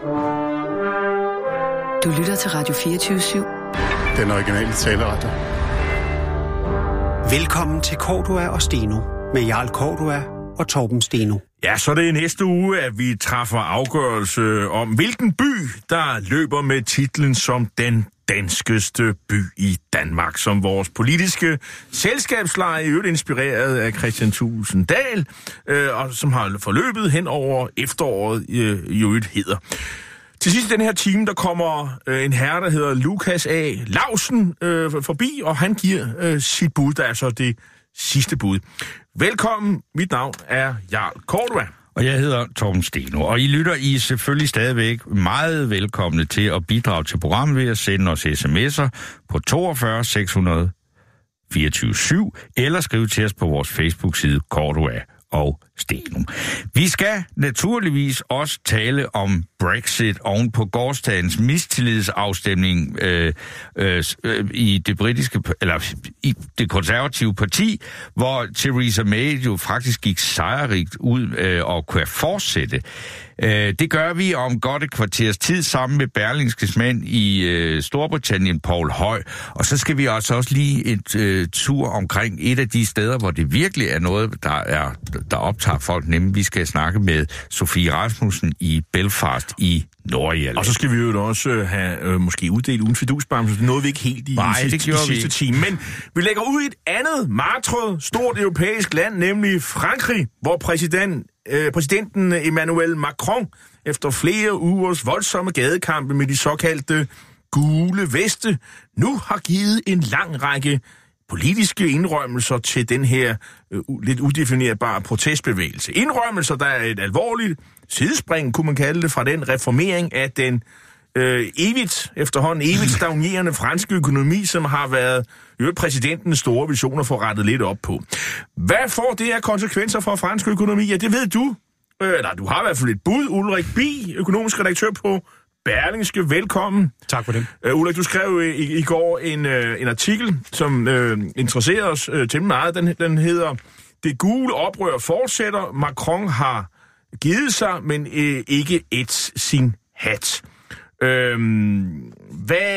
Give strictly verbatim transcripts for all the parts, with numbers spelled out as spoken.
Du lytter til Radio fireogtyve syv. Den originale taleradio. Velkommen til Cordua og Steno med Jarl Cordua og Torben Steno. Ja, så det er næste uge, at vi træffer afgørelse om, hvilken by, der løber med titlen som den danskeste by i Danmark, som vores politiske selskabsleje, i øvrigt inspireret af Christian Thulesen Dahl, øh, og som har forløbet hen over efteråret, øh, i øvrigt hedder. Til sidst i den her time, der kommer øh, en herre, der hedder Lukas A. Lausen øh, forbi, og han giver øh, sit bud, der er så det sidste bud. Velkommen, mit navn er Jarl Cordua. Og jeg hedder Torben Steno, og I lytter I selvfølgelig stadigvæk meget velkomne til at bidrage til programmet ved at sende os sms'er på toogfyrre seks hundrede fireogtyve syv, eller skrive til os på vores Facebook-side Cordua og Steno. Vi skal naturligvis også tale om Brexit oven på gårsdagens mistillidsafstemning øh, øh, i det britiske, eller i det konservative parti, hvor Theresa May jo faktisk gik sejrigt ud øh, og kunne fortsætte. Øh, det gør vi om godt et kvarters tid sammen med Berlingskes mand i øh, Storbritannien, Paul Høj. Og så skal vi altså også lige et øh, tur omkring et af de steder, hvor det virkelig er noget, der, er, der optager folk, nemlig vi skal snakke med Sofie Rasmussen i Belfast i Nordirland. Og så skal vi jo også have øh, måske uddelt uden fidusbamse. Det nåede vi ikke helt i Nej, sidste, i sidste time. Men vi lægger ud i et andet martret stort europæisk land, nemlig Frankrig, hvor præsident, øh, præsidenten Emmanuel Macron efter flere ugers voldsomme gadekampe med de såkaldte gule veste nu har givet en lang række politiske indrømmelser til den her øh, lidt udefinerbare protestbevægelse. Indrømmelser, der er et alvorligt sidespring, kunne man kalde det, fra den reformering af den øh, evigt, efterhånden evigt stagnerende franske økonomi, som har været øh, præsidentens store visioner for rettet lidt op på. Hvad får det af konsekvenser for fransk økonomi? Ja, det ved du. Øh, eller du har i hvert fald et bud. Ulrik Bi, økonomisk redaktør på Berlingske, velkommen. Tak for det. Uh, Ulrik, du skrev i, i går en, uh, en artikel, som uh, interesserer os uh, til meget. Den, den hedder "Det gule oprør fortsætter. Macron har givet sig, men uh, ikke et sin hat." Uh, hvad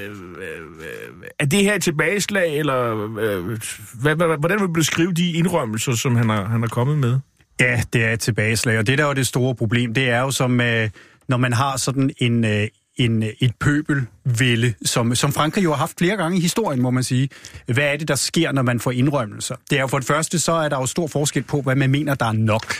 uh, er det her et tilbageslag, eller uh, hvad, hvad, hvordan vil du beskrive de indrømmelser, som han har, han har kommet med? Ja, det er et tilbageslag, og det der er jo det store problem, det er jo som... Uh, når man har sådan en, en, et pøbelvælde, som, som Frankrig jo har haft flere gange i historien, må man sige. Hvad er det, der sker, når man får indrømmelser? Det er jo for det første, så er der jo stor forskel på, hvad man mener, der er nok.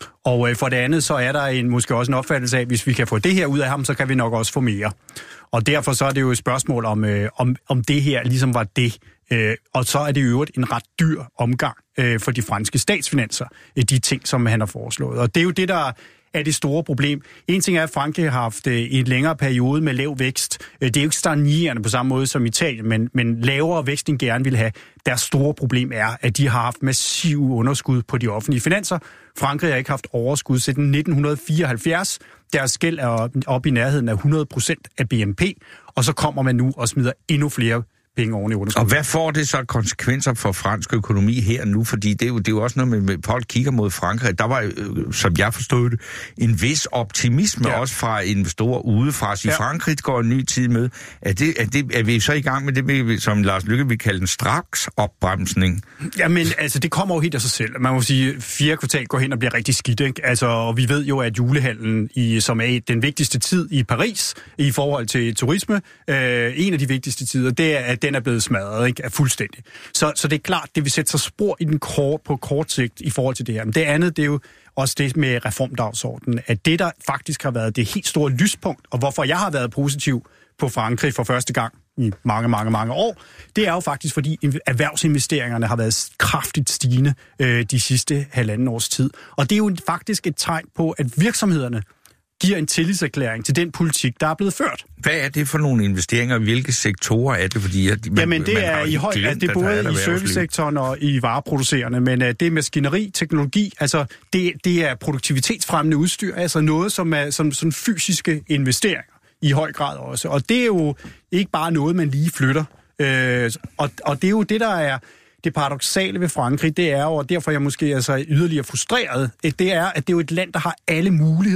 Og for det andet, så er der en, måske også en opfattelse af, at hvis vi kan få det her ud af ham, så kan vi nok også få mere. Og derfor så er det jo et spørgsmål om, om, om det her ligesom var det. Og så er det i øvrigt en ret dyr omgang for de franske statsfinanser, de ting, som han har foreslået. Og det er jo det, der er det store problem. En ting er, at Frankrig har haft en længere periode med lav vækst. Det er jo ikke stagnerende på samme måde som Italien, men, men lavere vækst end gerne vil have. Deres store problem er, at de har haft massive underskud på de offentlige finanser. Frankrig har ikke haft overskud siden nitten fireoghalvfjerds. Deres gæld er oppe i nærheden af hundrede procent af B N P, og så kommer man nu og smider endnu flere penge oven i underskud. Og hvad får det så konsekvenser for fransk økonomi her nu? Fordi det er jo, det er jo også noget med, med folk kigger mod Frankrig. Der var, øh, som jeg forstod det, en vis optimisme, ja, også fra investorer udefra. Så i ja. Frankrig går en ny tid med. Er, det, er, det, er vi så i gang med det, som Lars Løkke vil kalde en straks opbremsning? Jamen, altså, det kommer jo helt af sig selv. Man må sige, at fjerde kvartal går hen og bliver rigtig skidt, ikke? Altså, og vi ved jo, at julehandlen, i, som er den vigtigste tid i Paris, i forhold til turisme, øh, en af de vigtigste tider, det er, at den er blevet smadret, ikke? Er fuldstændig. Så, så det er klart, det vil sætte sig spor i den kort, på kort sigt i forhold til det her. Men det andet, det er jo også det med reformdagsordenen, at det, der faktisk har været det helt store lyspunkt, og hvorfor jeg har været positiv på Frankrig for første gang i mange, mange, mange år, det er jo faktisk, fordi erhvervsinvesteringerne har været kraftigt stigende øh, de sidste halvanden års tid. Og det er jo faktisk et tegn på, at virksomhederne giver en tillidserklæring til den politik, der er blevet ført. Hvad er det for nogle investeringer? Hvilke sektorer er det? Fordi at man, Jamen det man er i høj grad, det er både i servicesektoren og i vareproducerende, men uh, det er maskineri, teknologi, altså det, det er produktivitetsfremmende udstyr, altså noget, som er som, som fysiske investeringer i høj grad også. Og det er jo ikke bare noget, man lige flytter. Uh, og, og det er jo det, der er det paradoksale ved Frankrig, det er jo, og derfor er jeg måske altså yderligere frustreret, det er, at det er jo et land, der har alle muligheder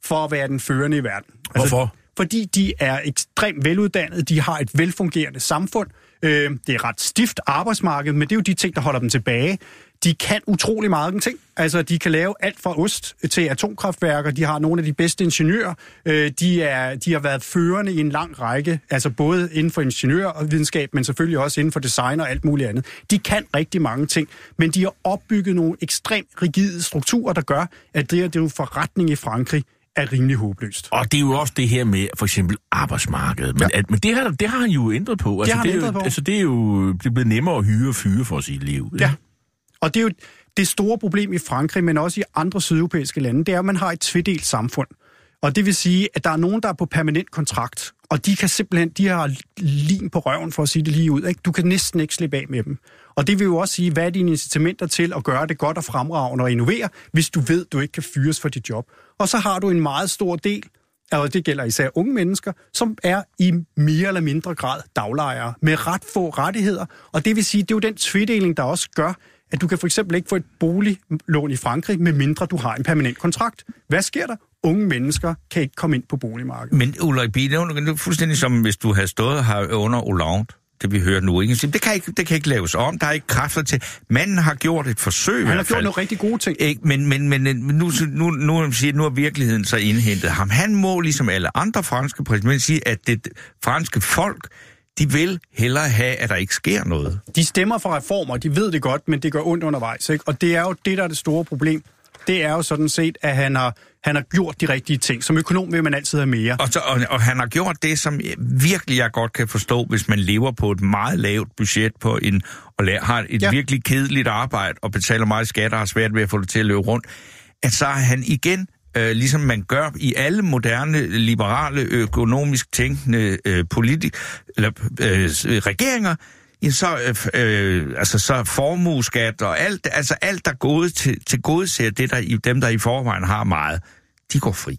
for at være den førende i verden. Hvorfor? Altså, fordi de er ekstremt veluddannede, de har et velfungerende samfund, øh, det er ret stift arbejdsmarked, men det er jo de ting, der holder dem tilbage. De kan utrolig meget ting. Altså, de kan lave alt fra ost til atomkraftværker. De har nogle af de bedste ingeniører. Øh, de, er, de har været førende i en lang række, altså både inden for ingeniørvidenskab, men selvfølgelig også inden for design og alt muligt andet. De kan rigtig mange ting, men de har opbygget nogle ekstremt rigide strukturer, der gør, at det her, det er jo forretning i Frankrig, er rimelig håbløst. Og det er jo også det her med, for eksempel, arbejdsmarkedet. Men, ja. at, men det, her, det har han jo ændret på. Altså, det har han det er ændret jo, på. Altså, det er jo det er blevet nemmere at hyre og fyre for sit liv. Ja. Og det er jo det store problem i Frankrig, men også i andre sydeuropæiske lande, det er, at man har et tvedelt samfund. Og det vil sige, at der er nogen, der er på permanent kontrakt, og de kan simpelthen, de har lim på røven, for at sige det lige ud. Ikke? Du kan næsten ikke slippe af med dem. Og det vil jo også sige, hvad er dine incitamenter til at gøre det godt og fremragende og innovere, hvis du ved, du ikke kan fyres for dit job. Og så har du en meget stor del, og det gælder især unge mennesker, som er i mere eller mindre grad daglejere, med ret få rettigheder. Og det vil sige, det er jo den tvedeling, der også gør, at du kan for eksempel ikke få et boliglån i Frankrig, medmindre du har en permanent kontrakt. Hvad sker der? Unge mennesker kan ikke komme ind på boligmarkedet. Men Ulrik Bie, det er fuldstændig som hvis du havde stået her under Hollande, det vi hører nu. Ikke? Det, kan ikke, det kan ikke laves om, der er ikke kræfter til. Manden har gjort et forsøg. Han har gjort nogle rigtig gode ting. Ikke? Men, men, men nu, nu, nu, siger, nu er virkeligheden så indhentet ham. Han må, ligesom alle andre franske præsidenter, sige, at det franske folk, de vil hellere have, at der ikke sker noget. De stemmer for reformer, de ved det godt, men det gør ondt undervejs. Ikke? Og det er jo det, der er det store problem. Det er jo sådan set, at han har, han har gjort de rigtige ting. Som økonom vil man altid have mere. Og, så, og, og han har gjort det, som virkelig jeg godt kan forstå, hvis man lever på et meget lavt budget på en, og har et ja. virkelig kedeligt arbejde og betaler meget skat og har svært ved at få det til at løbe rundt, at så er han igen, øh, ligesom man gør i alle moderne, liberale, økonomisk tænkende øh, politik, eller, øh, regeringer, ja, så, øh, altså, så formueskat og alt, altså alt, der går til, til gode ser det, der, dem, der i forvejen har meget, de går fri.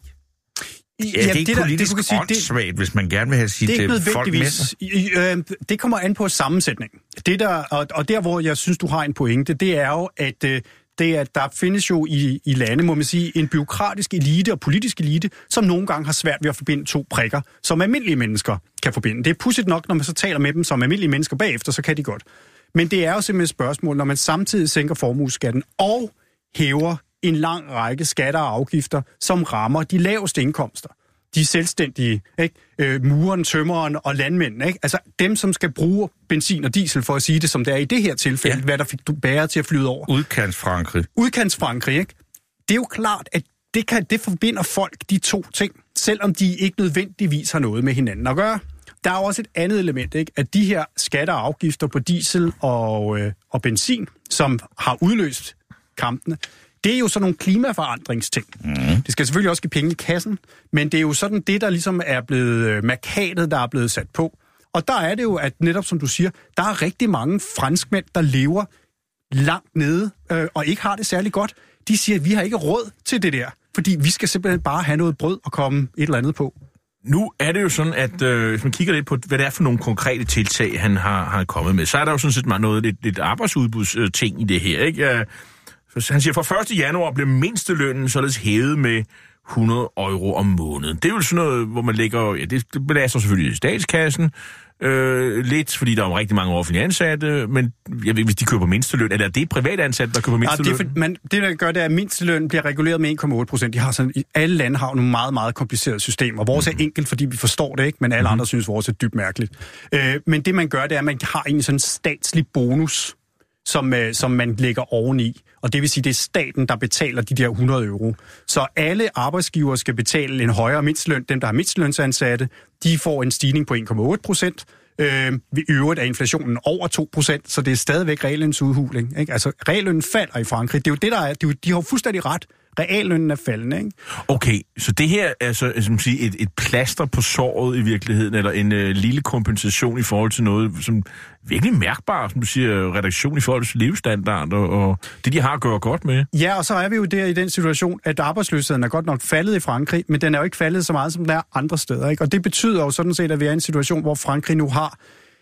Ja, det er ikke det, politisk der, det, åndssvagt, sige, hvis man gerne vil have sit folk med sig. Øh, det kommer an på sammensætning. Det der, og, og der, hvor jeg synes, du har en pointe, det er jo, at øh, det er, der findes jo i, i lande, må man sige, en bureaukratisk elite og politisk elite, som nogle gange har svært ved at forbinde to prikker, som almindelige mennesker kan forbinde. Det er pudsigt nok, når man så taler med dem som almindelige mennesker bagefter, så kan de godt. Men det er jo simpelthen et spørgsmål, når man samtidig sænker formueskatten og hæver en lang række skatter og afgifter, som rammer de laveste indkomster. De selvstændige, ikke? Øh, mureren, tømmeren og landmændene, ikke? Altså dem, som skal bruge benzin og diesel, for at sige det, som det er i det her tilfælde, ja. Hvad der fik bæret til at flyde over. Udkantsfrankrig. Udkantsfrankrig, ikke? Det er jo klart, at det, kan, det forbinder folk, de to ting, selvom de ikke nødvendigvis har noget med hinanden at gøre. Der er også et andet element, ikke? At de her skatter og afgifter på diesel og, øh, og benzin, som har udløst kampene, det er jo sådan nogle klimaforandringsting. Mm. Det skal selvfølgelig også give penge i kassen, men det er jo sådan det, der ligesom er blevet markatet, der er blevet sat på. Og der er det jo, at netop som du siger, der er rigtig mange franskmænd, der lever langt nede øh, og ikke har det særlig godt. De siger, at vi har ikke råd til det der, fordi vi skal simpelthen bare have noget brød og komme et eller andet på. Nu er det jo sådan, at øh, hvis man kigger lidt på, hvad det er for nogle konkrete tiltag, han har, har kommet med, så er der jo sådan set noget lidt, lidt arbejdsudbudsting i det her, ikke? Han siger, fra første januar bliver mindstelønnen således hævet med hundrede euro om måneden. Det er jo sådan noget, hvor man lægger, ja, det belaster selvfølgelig statskassen øh, lidt, fordi der er jo rigtig mange offentlige ansatte, men jeg ved, hvis de køber mindsteløn, eller er det private ansatte, der køber mindsteløn? Ja, det, man, det, der gør, det er, at mindsteløn bliver reguleret med en komma otte procent. De har sådan, alle lande har nogle meget, meget komplicerede systemer. Vores mm. er enkelt, fordi vi forstår det ikke, men alle mm. andre synes, vores er dybt mærkeligt. Øh, men det, man gør, det er, at man har en sådan statslig bonus, som, øh, som man lægger oveni. Og det vil sige, det er staten, der betaler de der hundrede euro. Så alle arbejdsgivere skal betale en højere mindsteløn. Dem, der har mindstelønsansatte, de får en stigning på en komma otte procent. Øh, ved øvrigt er inflationen over to procent, så det er stadigvæk reallønens udhuling. Ikke? Altså, reallønnen falder i Frankrig. Det er jo det, der er. Det er jo, de har jo fuldstændig ret. Reallønnen er faldende, ikke? Okay, så det her er så, som sige, et, et plaster på såret i virkeligheden, eller en øh, lille kompensation i forhold til noget, som virkelig mærkbart, som du siger, redaktion i forhold til levestandard, og, og det, de har at gøre godt med. Ja, og så er vi jo der i den situation, at arbejdsløsheden er godt nok faldet i Frankrig, men den er jo ikke faldet så meget, som den er andre steder, ikke? Og det betyder jo sådan set, at vi er i en situation, hvor Frankrig nu har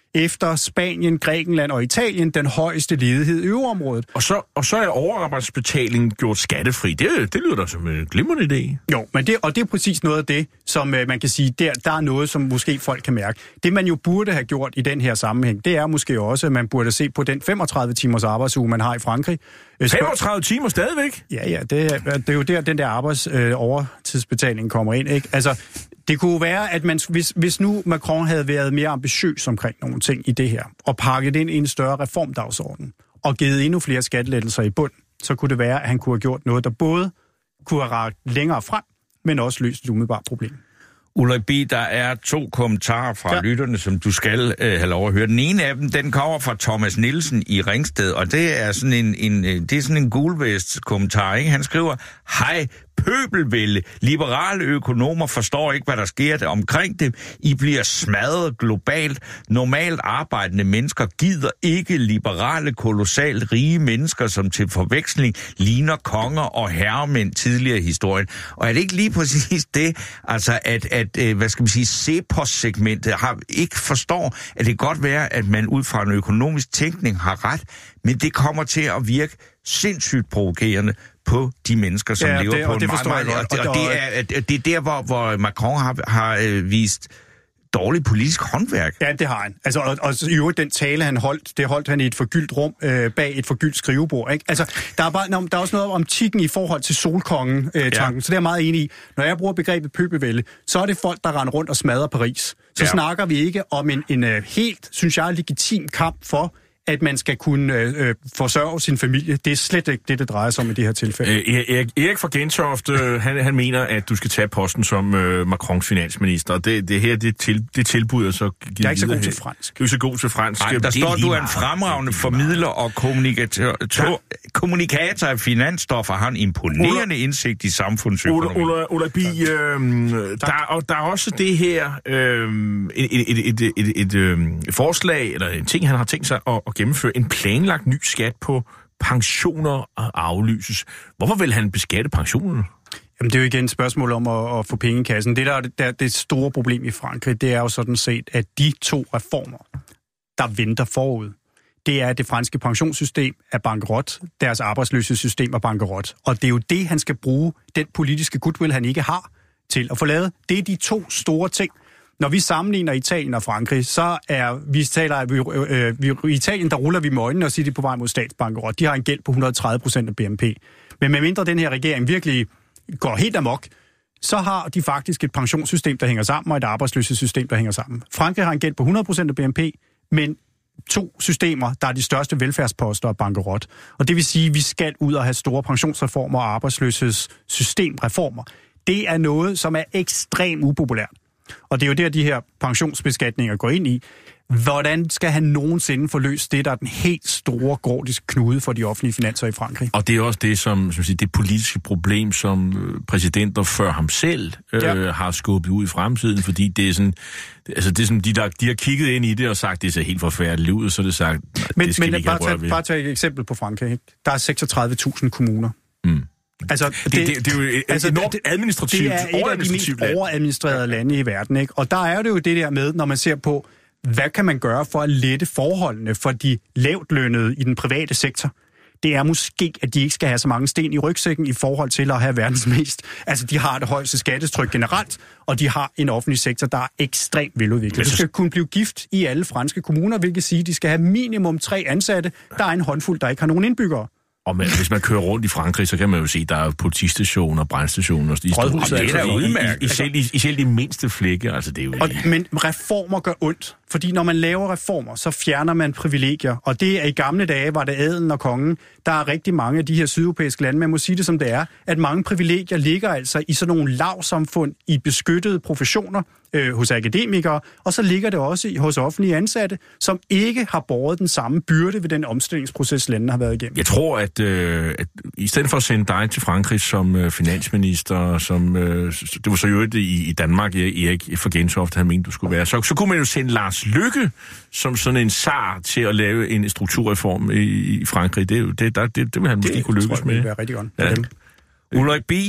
efter Spanien, Grækenland og Italien den højeste ledighed i euroområdet. Og så, og så er overarbejdsbetalingen gjort skattefri. Det, det lyder da som en glimrende idé. Jo, men det, og det er præcis noget af det, som øh, man kan sige, der, der er noget, som måske folk kan mærke. Det man jo burde have gjort i den her sammenhæng, det er måske også, at man burde se på den femogtredive timers arbejdsuge, man har i Frankrig. femogtredive timer stadigvæk? Ja, ja, det er, det er jo der, den der arbejds øh, overtidsbetaling kommer ind, ikke? Altså, det kunne være, at man, hvis, hvis nu Macron havde været mere ambitiøs omkring nogle ting i det her, og pakket ind i en større reformdagsorden, og givet endnu flere skattelettelser i bund, så kunne det være, at han kunne have gjort noget, der både kunne have rakt længere frem, men også løst et umiddelbart problem. Ulrik B., der er to kommentarer fra ja. lytterne, som du skal øh, have lov at høre. Den ene af dem, den kommer fra Thomas Nielsen i Ringsted, og det er sådan en, en, det er sådan en gulvest kommentar, ikke? Han skriver, hej, pøbelvælde. Liberale økonomer forstår ikke, hvad der sker der omkring dem. I bliver smadret globalt. Normalt arbejdende mennesker gider ikke liberale, kolossalt rige mennesker, som til forveksling ligner konger og herremænd tidligere i historien. Og er det ikke lige præcis det, altså at, at hvad skal man sige, Cepos-segmentet har ikke forstår, at det kan godt være, at man ud fra en økonomisk tænkning har ret, men det kommer til at virke sindssygt provokerende på de mennesker, som ja, lever det, på og en det meget, meget... Og, det, og det, er, det er der, hvor, hvor Macron har, har øh, vist dårligt politisk håndværk. Ja, det har han. Altså, og, og i øvrigt, den tale, han holdt, det holdt han i et forgyldt rum øh, bag et forgyldt skrivebord. Ikke? Altså, der er, bare, der er også noget om tikken i forhold til solkongen-tanken, øh, ja. Så det er jeg meget enig i. Når jeg bruger begrebet pøbelvælde, så er det folk, der render rundt og smadrer Paris. Så ja. snakker vi ikke om en, en uh, helt, synes jeg, legitim kamp for, at man skal kunne øh, forsørge sin familie. Det er slet ikke det, det drejer sig om i det her tilfælde. Øh, Erik, Erik fra Gentofte, øh, han, han mener, at du skal tage posten som øh, Macrons finansminister. Det, det her, det, til, det tilbud er så givet. Jeg er ikke så god til fransk. Du er så god til fransk. Nej, der står, du er en fremragende formidler og kommunikator, to, kommunikator af finansstoffer. Har en imponerende Ulla, indsigt i samfundsøkonomi. Ulla, Ulla B., øh, der, og der er også det her øh, et, et, et, et, et, et øh, forslag, eller en ting, han har tænkt sig at, at gennemføre en planlagt ny skat på pensioner og aflyses. Hvorfor vil han beskatte pensionerne? Jamen, det er jo igen et spørgsmål om at, at få penge i kassen. Det, der er det, der, det store problem i Frankrig, det er jo sådan set, at de to reformer, der venter forud, det er, at det franske pensionssystem er bankerot, deres arbejdsløshedssystem er bankerot. Og det er jo det, han skal bruge, den politiske goodwill, han ikke har, til at få lavet. Det er de to store ting. Når vi sammenligner Italien og Frankrig, så er vi taler vi, øh, i Italien, der ruller vi med øjnene og siger, de er på vej mod statsbankerot. De har en gæld på et hundrede og tredive procent af B N P. Men medmindre den her regering virkelig går helt amok, så har de faktisk et pensionssystem, der hænger sammen, og et arbejdsløshedssystem, der hænger sammen. Frankrig har en gæld på hundrede procent af B N P, men to systemer, der er de største velfærdsposter og bankerot. Og det vil sige, at vi skal ud og have store pensionsreformer og arbejdsløshedssystemreformer. Det er noget, som er ekstremt upopulært. Og det er jo der, de her pensionsbeskatninger går ind i. Hvordan skal han nogensinde få løst det, der er den helt store gordiske knude for de offentlige finanser i Frankrig? Og det er også det, som, som siger, det politiske problem, som præsidenter før ham selv øh, ja. har skubbet ud i fremtiden, fordi det er sådan, altså det er sådan, de, der, de har kigget ind i det og sagt, det ser helt forfærdeligt ud, og så er det sagt, men, det skal men, vi ikke bare have rørt ved. Bare tage et eksempel på Frankrig. Ikke? Der er seksogtredive tusind kommuner. Mm. Altså, det, det, det, det er jo et altså, enormt administrativt, det er et af de mest overadministrerede lande i verden, ikke? Og der er det jo det der med, når man ser på, hvad kan man gøre for at lette forholdene for de lavtlønnede i den private sektor? Det er måske, at de ikke skal have så mange sten i rygsækken i forhold til at have verdens mest. Altså, de har det højeste skattetryk generelt, og de har en offentlig sektor, der er ekstremt veludviklet. Du skal kunne blive gift i alle franske kommuner, hvilket siger, at de skal have minimum tre ansatte. Der er en håndfuld, der ikke har nogen indbyggere. Og man, hvis man kører rundt i Frankrig, så kan man jo se, at der er politistationer, brændstationer. De Rådhuset er altså udmærket. I, i, selv, i, I selv de mindste flække, altså det er jo... Og, men reformer gør ondt, fordi når man laver reformer, så fjerner man privilegier. Og det er i gamle dage, var det adelen og kongen. Der er rigtig mange af de her sydeuropæiske lande, man må sige det som det er, at mange privilegier ligger altså i sådan nogle lavsamfund, i beskyttede professioner, øh, hos akademikere, og så ligger det også i, hos offentlige ansatte, som ikke har båret den samme byrde ved den omstillingsproces, landene har været igennem. Jeg tror, at, øh, at i stedet for at sende dig til Frankrig som øh, finansminister, som øh, det var så jo i, i Danmark, Erik fra Gentofte, han mente, du skulle være, så, så kunne man jo sende Lars Løkke som sådan en zar til at lave en strukturreform i, i Frankrig. Det, det, der, det, det vil han måske kunne lykkes med. Det tror jeg, det vil være rigtig godt. Ja. Ulrik B.,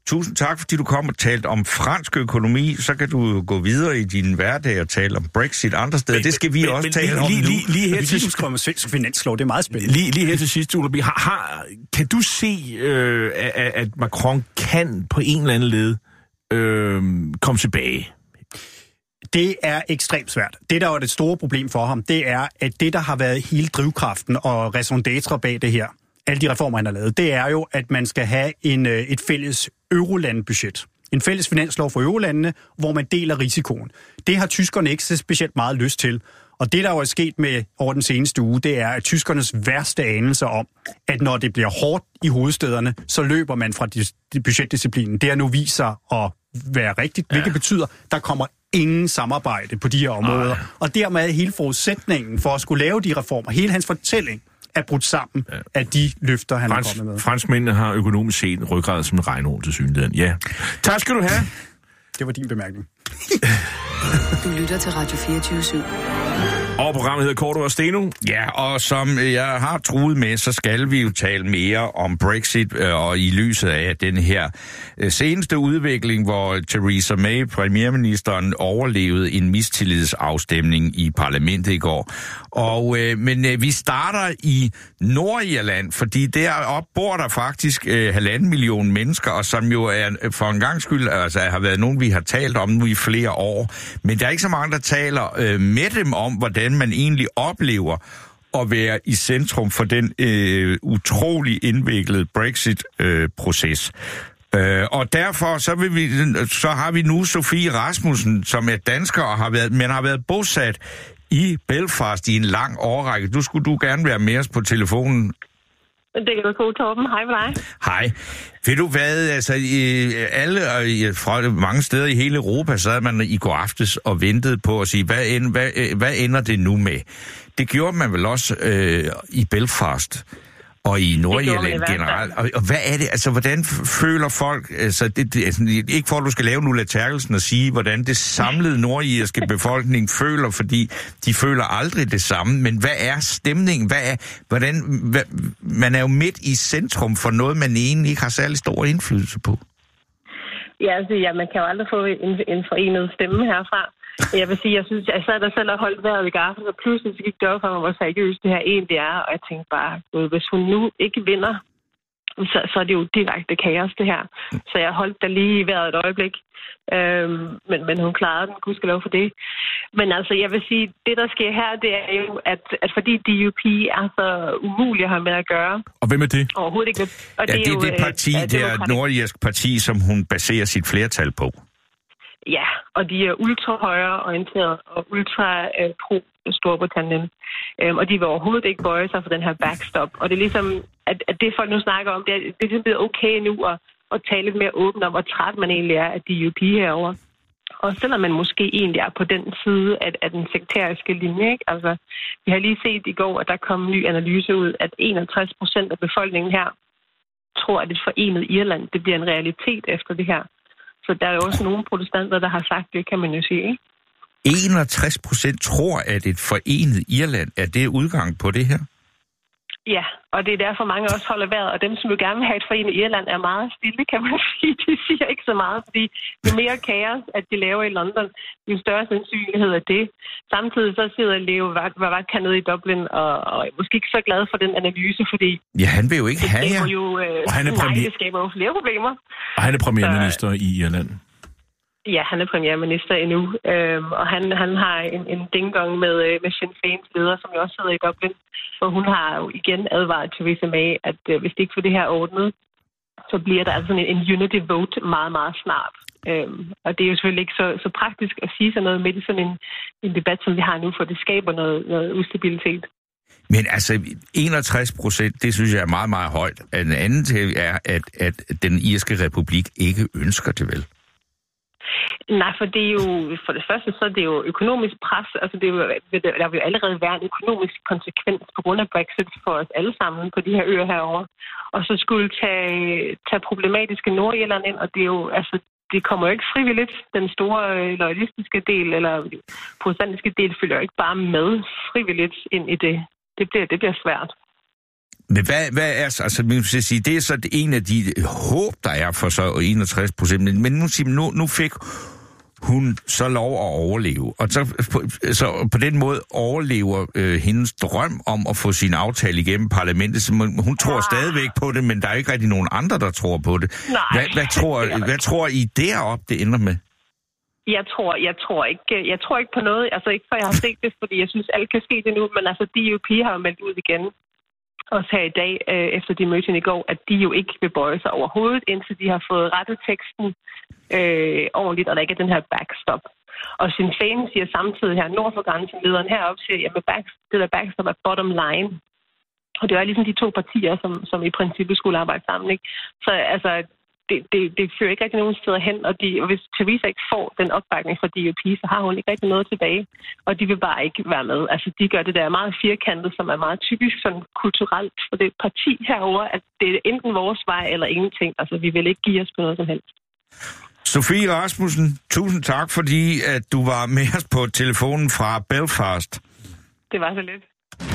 Tusind tak, fordi du kom og talte om fransk økonomi. Så kan du gå videre i din hverdag og tale om Brexit andre steder. Men, det skal vi men, også men, tale lige, om lige, nu. Lige, lige her til sidst kommer svensk finanslov. Det er meget spændende. Lige, lige her til sidst, Ulla B. Har, har, kan du se, øh, at, at Macron kan på en eller anden led øh, komme tilbage? Det er ekstremt svært. Det, der er det store problem for ham, det er, at det, der har været hele drivkraften og raison d'être bag det her, alle de reformer, han har lavet, det er jo, at man skal have en, et fælles eurolandbudget. En fælles finanslov for eurolandene, hvor man deler risikoen. Det har tyskerne ikke så specielt meget lyst til. Og det, der jo er sket med over den seneste uge, det er, at tyskernes værste anelse om, at når det bliver hårdt i hovedstæderne, så løber man fra budgetdisciplinen. Det har nu vist sig at være rigtigt, hvilket ja. betyder, at der kommer ingen samarbejde på de her områder. Ej. Og dermed hele forudsætningen for at skulle lave de reformer, hele hans fortælling, er brudt sammen ja. af de løfter, han Frans, er kommet med. Franskmændene har økonomisk set ryggrad som en regnord til synligheden. Ja. Tak skal du have. Det var din bemærkning. Du lytter til Radio fireogtyve syv. Og programmet hedder Korto og Steno. Ja, og som jeg har truet med, så skal vi jo tale mere om Brexit, og i lyset af den her seneste udvikling, hvor Theresa May, premierministeren, overlevede en mistillidsafstemning i parlamentet i går. Og, øh, men øh, vi starter i Nordirland, fordi deroppe bor der faktisk øh, halvanden million mennesker, og som jo er for en gang skyld, altså har været nogen, vi har talt om nu i flere år. Men der er ikke så mange, der taler øh, med dem om, hvordan man egentlig oplever at være i centrum for den øh, utrolig indviklede Brexit-proces. Øh, øh, og derfor så, vil vi, så har vi nu Sofie Rasmussen, som er dansker, og har været, men har været bosat i Belfast i en lang årrække. Nu skulle du gerne være med os på telefonen. Det kan du tro, Torben. Hej med dig. Hej. Ved du hvad, altså i, alle fra mange steder i hele Europa, så havde man i går aftes og ventede på at sige, hvad, end, hvad, hvad ender det nu med? Det gjorde man vel også øh, i Belfast og i Nordirland generelt. Og, og hvad er det, altså hvordan føler folk, altså det, det, altså, ikke for at du skal lave Nulla Terkelsen og sige, hvordan det samlede nordirske befolkning føler, fordi de føler aldrig det samme, men hvad er stemningen, hvad er, hvordan, hvad, man er jo midt i centrum for noget, man egentlig ikke har særlig stor indflydelse på. Ja, altså, ja, man kan jo aldrig få en, en forenet stemme herfra. Jeg vil sige, jeg synes, jeg sad der selv og holdt vejret i gaffen, og pludselig så gik det op for mig, hvor seriøst det her egentlig er, og jeg tænkte bare, hvis hun nu ikke vinder, så, så er det jo direkte kaos det her. Så jeg holdt der lige i vejret et øjeblik, øhm, men, men hun klarede den, gud skal lov for det. Men altså, jeg vil sige, det der sker her, det er jo, at, at fordi D U P er så umuligt at have med at gøre. Og hvem er det? Overhovedet ikke. Og ja, det er det, det parti, øh, det er et nordirsk parti, som hun baserer sit flertal på. Ja, og de er ultra-højre-orienteret og ultra-pro-Storbritannien. Øhm, og de vil overhovedet ikke bøje sig for den her backstop. Og det er ligesom, at, at det folk nu snakker om, det er, det er ligesom blevet okay nu at, at tale lidt mere åbent om, hvor træt man egentlig er af D U P herovre. Og selvom man måske egentlig er på den side af, af den sekteriske linje, ikke? Altså, vi har lige set i går, at der kom en ny analyse ud, at enogtres procent af befolkningen her tror, at et forenet Irland, det bliver en realitet efter det her. Så der er jo også nogle protestanter, der har sagt det, kan man jo sige, ikke? enogtres procent tror, at et forenet Irland er det udgang på det her? Ja, og det er derfor mange også holder vejret, og dem, som jo gerne vil have et forenet Irland, er meget stille, kan man sige. De siger ikke så meget, fordi jo mere kaos, at de laver i London, jo større sandsynlighed er det. Samtidig så sidder Leo Varadkar nede i Dublin, og, og er måske ikke så glad for den analyse, fordi... Ja, han vil jo ikke have jer. Jo, øh, og han er premier... nej, det skaber jo flere problemer. Og han er premierminister så... i Irland. Ja, han er premierminister endnu, øhm, og han, han har en, en ding-dong med, med Sinn Féins leder, som jo også sidder i Dublin. For hun har jo igen advaret Theresa May, at øh, hvis det ikke får det her ordnet, så bliver der altså en, en unity vote meget, meget snart. Øhm, og det er jo selvfølgelig ikke så, så praktisk at sige sådan noget midt i sådan en, en debat, som vi har nu, for det skaber noget, noget ustabilitet. Men altså, enogtres procent, det synes jeg er meget, meget højt. En anden ting er, at, at den irske republik ikke ønsker det vel. Nej, for det er jo, for det første, så er det jo økonomisk pres. Altså, det er jo, der vil jo allerede være en økonomisk konsekvens på grund af Brexit for os alle sammen på de her øer herovre. Og så skulle tage, tage problematiske Nordirland ind, og det er jo, altså, det kommer jo ikke frivilligt. Den store loyalistiske del, eller protestantiske del, følger jo ikke bare med frivilligt ind i det. Det bliver, det bliver svært. Men hvad, hvad er så, altså, man skal sige, det er så en af de håb, der er for så enogtres procent, men, men nu, nu, nu fik hun så lov at overleve, og så på, så på den måde overlever øh, hendes drøm om at få sin aftale igennem parlamentet. Så hun tror ah. stadigvæk på det, men der er ikke rigtig nogen andre, der tror på det. Nej. Hvad, hvad, tror, hvad tror I derop, det ender med? Jeg tror, jeg tror ikke, jeg tror ikke på noget. Altså ikke for jeg har set det, fordi jeg synes alt kan ske det nu, men altså D U P har jo meldt ud igen. Også her i dag, øh, efter de mødte i går, at de jo ikke vil bøje sig overhovedet, indtil de har fået rettet teksten øh, ordentligt, og der ikke er den her backstop. Og Sinn Féin siger samtidig her, nord for grænsen, lederen heroppe, siger, at back, det der backstop er bottom line. Og det er ligesom de to partier, som, som i princippet skulle arbejde sammen. Ikke? Så altså, det, det, det fører ikke rigtig nogen steder hen, og, de, og hvis Theresa ikke får den opbakning fra D U P, så har hun ikke rigtig noget tilbage, og de vil bare ikke være med. Altså, de gør det der meget firkantet, som er meget typisk sådan kulturelt for det parti herover, at det er enten vores vej eller ingenting. Altså, vi vil ikke give os på noget som helst. Sofie Rasmussen, tusind tak, fordi at du var med os på telefonen fra Belfast. Det var så lidt.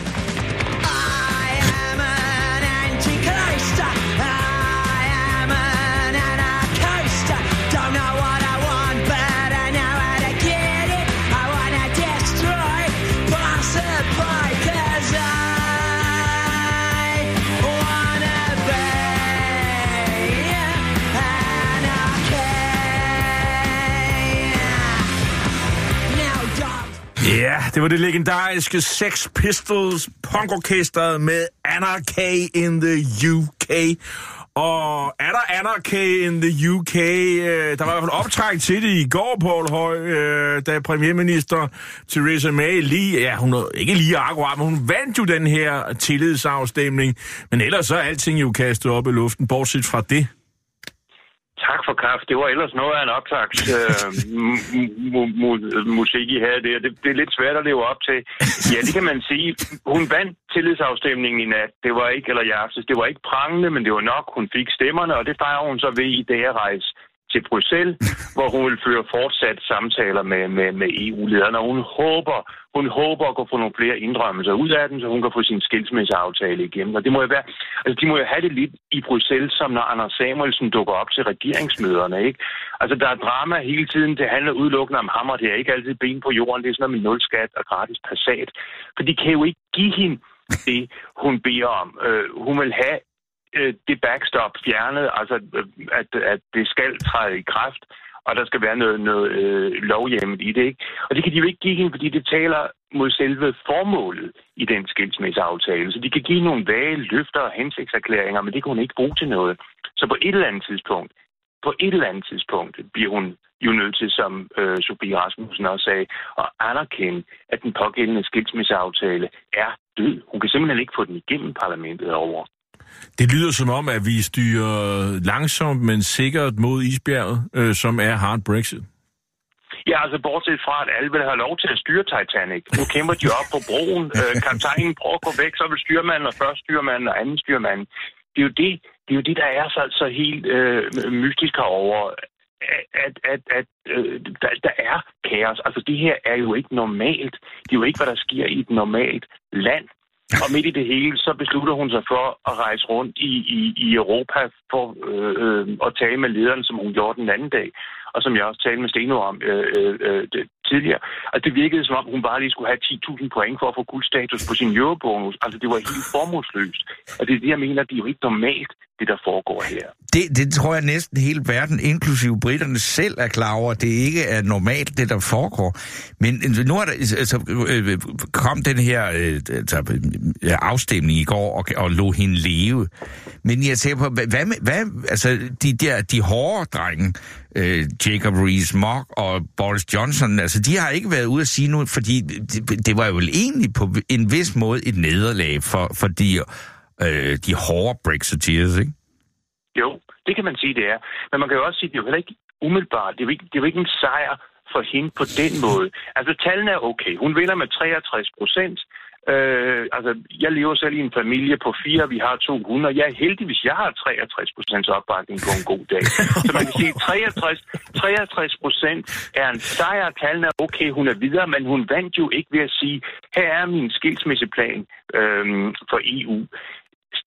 Ja, det var det legendariske Sex Pistols punkorkestret med Anarchy in the U K. Og er der Anarchy in the U K? Der var i hvert fald optræk til det i går, Poul Høj, da premierminister Theresa May lige, ja, hun ikke lige akkurat, men hun vandt jo den her tillidsafstemning. Men ellers så er alting jo kastet op i luften, bortset fra det. Tak for kaffe. Det var ellers noget af en optags øh, mu- mu- musik, I havde der. Det, det er lidt svært at leve op til. Ja, det kan man sige. Hun vandt tillidsafstemningen i nat. Det var ikke, eller i aftes, det var ikke prangende, men det var nok. Hun fik stemmerne, og det fejrer hun så ved i dag at rejse til Bruxelles, hvor hun vil føre fortsat samtaler med, med, med E U-lederne, og hun håber, hun håber at kunne få nogle flere indrømmelser ud af den, så hun kan få sin skilsmisseaftale igennem. Og det må jo være, altså de må jo have det lidt i Bruxelles, som når Anders Samuelsen dukker op til regeringsmøderne, ikke? Altså der er drama hele tiden, det handler udelukkende om ham, og det er ikke altid ben på jorden, det er sådan noget med nulskat og gratis passat. For de kan jo ikke give hende det, hun beder om. Øh, hun vil have det backstop fjernet, altså at, at det skal træde i kraft, og der skal være noget, noget øh, lovhjemmet i det, ikke? Og det kan de jo ikke give hende, fordi det taler mod selve formålet i den skilsmisseaftale. Så de kan give nogle vage løfter og hensigtserklæringer, men det kan hun ikke bruge til noget. Så på et eller andet tidspunkt, på et eller andet tidspunkt bliver hun jo nødt til, som øh, Sofie Rasmussen også sagde, at anerkende, at den pågældende skilsmisseaftale er død. Hun kan simpelthen ikke få den igennem parlamentet over. Det lyder som om, at vi styrer langsomt, men sikkert mod isbjerget, øh, som er hard Brexit. Ja, altså bortset fra, at alle vil have lov til at styre Titanic. Nu kæmper de op på broen. Øh, kaptajnen prøver at gå væk, så vil styrmanden og først styrmanden og anden styrmanden. Det er jo det, det, er jo det der er så, så helt øh, mystisk herovre, at, at, at øh, der, der er kaos. Altså det her er jo ikke normalt. Det er jo ikke, hvad der sker i et normalt land. Og midt i det hele, så beslutter hun sig for at rejse rundt i, i, i Europa for øh, øh, at tale med lederen, som hun gjorde den anden dag, og som jeg også talte med Steno om øh, øh, det, tidligere. Altså det virkede som om, hun bare lige skulle have ti tusind point for at få guldstatus på sin eurobonus. Altså det var helt formålsløst. Og det er det, jeg mener, det er jo ikke normalt, det der foregår her. Det, det tror jeg næsten hele verden, inklusive britterne selv, er klar over, at det ikke er normalt, det der foregår. Men nu er der, altså, kom den her øh, afstemning i går og, og lå hende leve. Men jeg tænker på, hvad, hvad altså de der, de hårde drenge, øh, Jacob Rees-Mogg og Boris Johnson, altså de har ikke været ude at sige noget, fordi det, det var jo egentlig på en vis måde et nederlag for, for de, øh, de hårde Brexiteers, ikke? Jo, det kan man sige, det er. Men man kan jo også sige, det er jo heller ikke umiddelbart. Det er jo ikke, det er jo ikke en sejr for hende på den måde. Altså, tallene er okay. Hun vinder med treogtres procent. Øh, altså, jeg lever selv i en familie på fire, vi har to hunde, og jeg er heldig, hvis jeg har treogtres procent opbakning på en god dag. Så man kan sige, at treogtres procent er en sejr, tallene er okay, hun er videre, men hun vandt jo ikke ved at sige, her er min skilsmisseplan øh, for E U.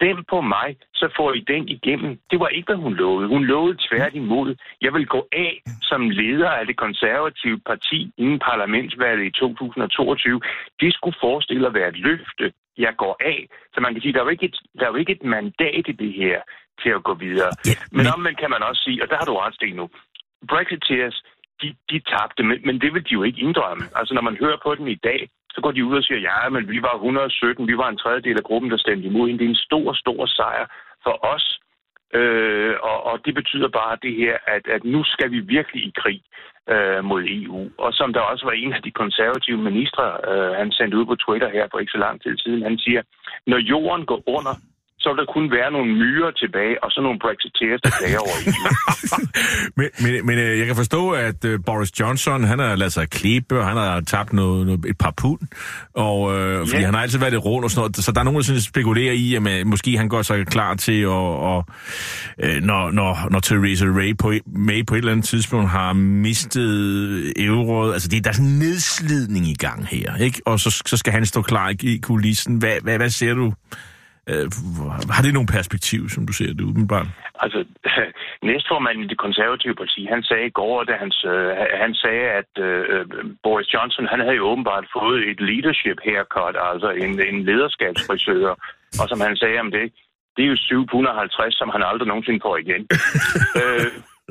stem på mig, så får I den igennem. Det var ikke, hvad hun lovede. Hun lovede tværtimod. Jeg vil gå af som leder af det konservative parti inden parlamentsvalget i to tusind og toogtyve. Det skulle forestille at være et løfte. Jeg går af. Så man kan sige, der er jo ikke et, der er jo ikke et mandat i det her til at gå videre. Ja, men... men omvendt kan man også sige, og der har du ret, Sten, nu. Brexiteers, de, de tabte, men, men det vil de jo ikke indrømme. Altså, når man hører på dem i dag, så går de ud og siger, ja, men vi var et hundrede og sytten, vi var en tredjedel af gruppen, der stemte imod hende. Det er en stor, stor sejr for os. Øh, og, og det betyder bare det her, at, at nu skal vi virkelig i krig øh, mod E U. Og som der også var en af de konservative ministre, øh, han sendte ud på Twitter her for ikke så lang tid siden, han siger, når jorden går under, så vil der kun være nogle myrer tilbage, og så nogle brexiteers, der klager over E U. men men, men jeg kan forstå, at uh, Boris Johnson, han har ladet sig klæbe, og han har tabt noget, noget, et par pund, og, uh, yeah. fordi han har altid været i rundt og sådan noget. Så der er nogen, der spekulerer i, at man, måske han går så klar til, at, og, uh, når, når, når Theresa May på, May på et eller andet tidspunkt har mistet euroet, altså det, der er sådan en nedslidning i gang her, ikke? Og så, så skal han stå klar i kulissen. Hvad, hvad, hvad ser du? Uh, har det nogle perspektiv, som du ser det umiddelbart? Altså, næstformanden i det konservative parti, han sagde i går, da han, uh, han sagde, at uh, Boris Johnson, han havde jo åbenbart fået et leadership haircut, altså en, en lederskabsfrisør, og som han sagde om det, det er jo syv hundrede og halvtreds, som han aldrig nogensinde får igen. uh,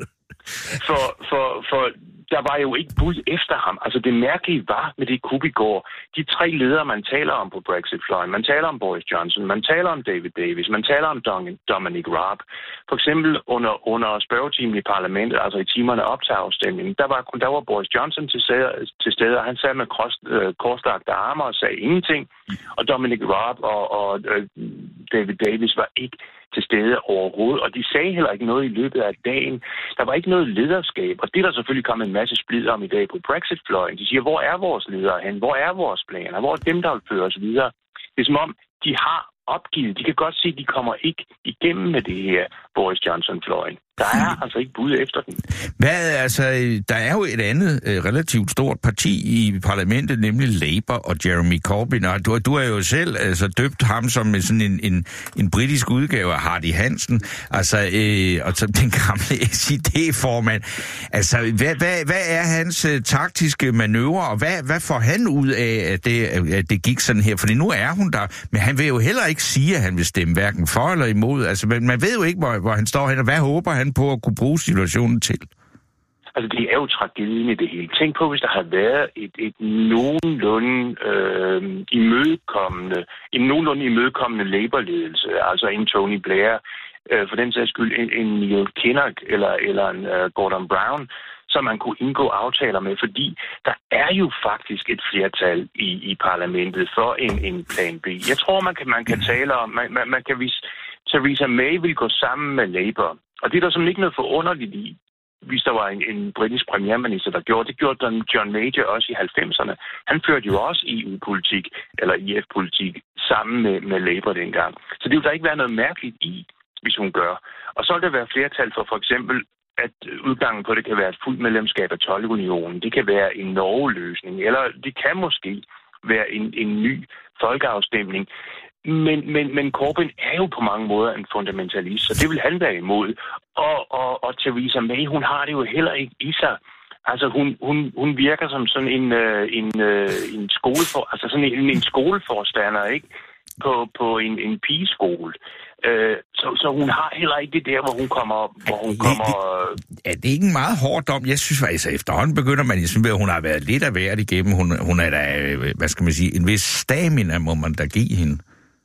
for, for, for der var jo ikke bud efter ham. Altså det mærkelige var med det kup i går. De tre ledere, man taler om på Brexit-fløjen, man taler om Boris Johnson, man taler om David Davis, man taler om Dominic Raab. For eksempel under, under spørgetimen i parlamentet, altså i timerne op til afstemningen, der var, der var Boris Johnson til stede, til stede og han sad med kors, øh, korslagte arme og sagde ingenting. Og Dominic Raab og, og øh, David Davis var ikke til stede overhovedet, og de sagde heller ikke noget i løbet af dagen. Der var ikke noget lederskab, og det er der selvfølgelig kommet en masse splid om i dag på Brexit-fløjen. De siger, hvor er vores ledere hen? Hvor er vores planer? Hvor er dem, der vil føre os videre? Det er som om, de har opgivet. De kan godt se, at de kommer ikke igennem med det her Boris Johnson-fløjen. Der er altså ikke bud efter den. Hvad, altså, der er jo et andet øh, relativt stort parti i parlamentet, nemlig Labour og Jeremy Corbyn, og du, du er jo selv altså, døbt ham som sådan en, en, en britisk udgave af Hardy Hansen, altså, øh, og så den gamle S I D-formand. Altså, hvad, hvad, hvad er hans øh, taktiske manøvre, og hvad, hvad får han ud af, at det, at det gik sådan her? Fordi nu er hun der, men han vil jo heller ikke sige, at han vil stemme hverken for eller imod. Altså, man, man ved jo ikke, hvor, hvor han står hen, og hvad håber han på at kunne bruge situationen til? Altså, det er jo tragedien i det hele. Tænk på, hvis der havde været et, et nogenlunde øh, imødekommende, en nogenlunde imødekommende Labour-ledelse, altså en Tony Blair, øh, for den sags skyld en, en Neil Kinnock eller, eller en uh, Gordon Brown, som man kunne indgå aftaler med, fordi der er jo faktisk et flertal i, i parlamentet for en, en plan B. Jeg tror, man kan, man kan tale om, man, man, man kan vise, Theresa May vil gå sammen med Labour. Og det er der sådan ikke noget forunderligt i, hvis der var en, en britisk premierminister, der gjorde det. Gjorde den John Major også i halvfemserne. Han førte jo også E U-politik, eller I F-politik, sammen med, med Labour dengang. Så det vil der ikke være noget mærkeligt i, hvis hun gør. Og så vil der være flertal for for eksempel, at udgangen på det kan være et fuldt medlemskab af toldunionen. Det kan være en Norge-løsning, eller det kan måske være en, en ny folkeafstemning. Men, men, men Corbyn er jo på mange måder en fundamentalist, så det vil han være imod. Og, og, og Theresa May, hun har det jo heller ikke i sig. Altså, hun, hun, hun virker som sådan en, en, en, skolefor, altså sådan en, en skoleforstander, ikke? På, på en, en pigeskole. Øh, så, så hun har heller ikke det der, hvor hun kommer... Hvor hun kommer det, er det ikke en meget hård dom? Jeg synes faktisk, at efterhånden begynder man, jeg synes, at hun har været lidt af værd igennem. Hun, hun er da, hvad skal man sige, en vis stamina, må man da give hende.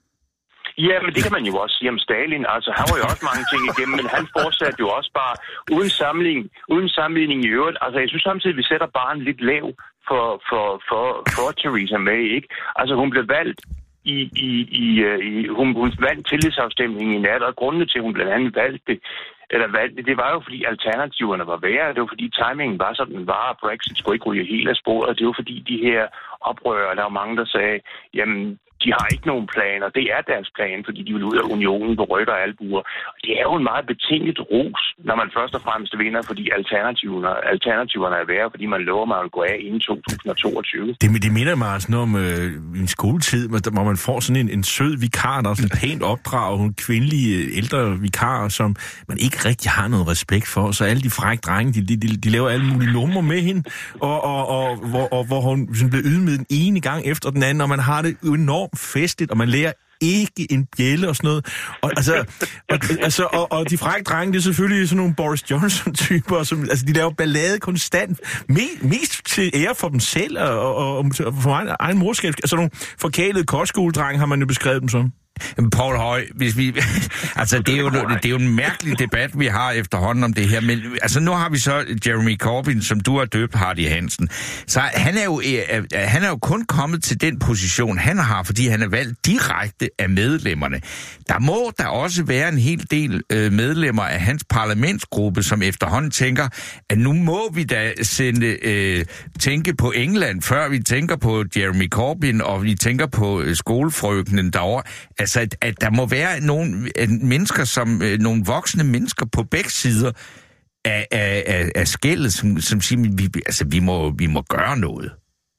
Ja, men det kan man jo også sige om Stalin. Altså, han var jo også mange ting igennem, men han fortsatte jo også bare uden sammenligning, uden sammenligning i øvrigt. Altså, jeg synes samtidig, at vi sætter barren lidt lav for, for, for, for Theresa May, ikke? Altså, hun blev valgt i... i, i, i hun, hun vandt tillidsafstemningen i nat, og grundene til, at hun blandt andet valgte det, eller valgte, det var jo, fordi alternativerne var værre. Det var, fordi timingen var, som den var, og Brexit skulle ikke ryge helt af sporet. Det var, fordi de her oprørere, der var mange, der sagde, jamen, De har ikke nogen planer. Det er deres plan, fordi de vil ud af unionen på ryg og albuer. Det er jo en meget betinget ros, når man først og fremmest vinder, fordi alternativerne, alternativerne er værre, fordi man lover, at man vil gå af inden to tusind toogtyve. Det, det minder mig sådan om øh, en skoletid, hvor man får sådan en, en sød vikar, der er sådan pænt opdraget, en kvindelig ældre vikar, som man ikke rigtig har noget respekt for. Så alle de frække drenge, de, de, de laver alle mulige numre med hende, og, og, og, og, og hvor hun bliver ydmyget den ene gang efter den anden, og man har det enormt festligt, og man lærer ikke en bjælle og sådan noget. Og, altså, og, altså, og, og de frække drenge, det er selvfølgelig sådan nogle Boris Johnson-typer, som altså, de laver ballade konstant, Me- mest til ære for dem selv, og, og, og for egen, egen morskab. Altså nogle forkælede kostskoledrenge har man jo beskrevet dem som. Poul Høj, hvis vi... altså, det er, jo, det er jo en mærkelig debat, vi har efterhånden om det her, men altså, nu har vi så Jeremy Corbyn, som du har døbt, Hardy Hansen. Så han er, jo, han er jo kun kommet til den position, han har, fordi han er valgt direkte af medlemmerne. Der må der også være en hel del øh, medlemmer af hans parlamentsgruppe, som efterhånden tænker, at nu må vi da sende, øh, tænke på England, før vi tænker på Jeremy Corbyn, og vi tænker på øh, skolefrøkenen derovre. Altså, at, at der må være nogle mennesker, som øh, nogle voksne mennesker på begge sider af, af, af, af skældet, som, som siger, at vi, altså, vi, må, vi må gøre noget.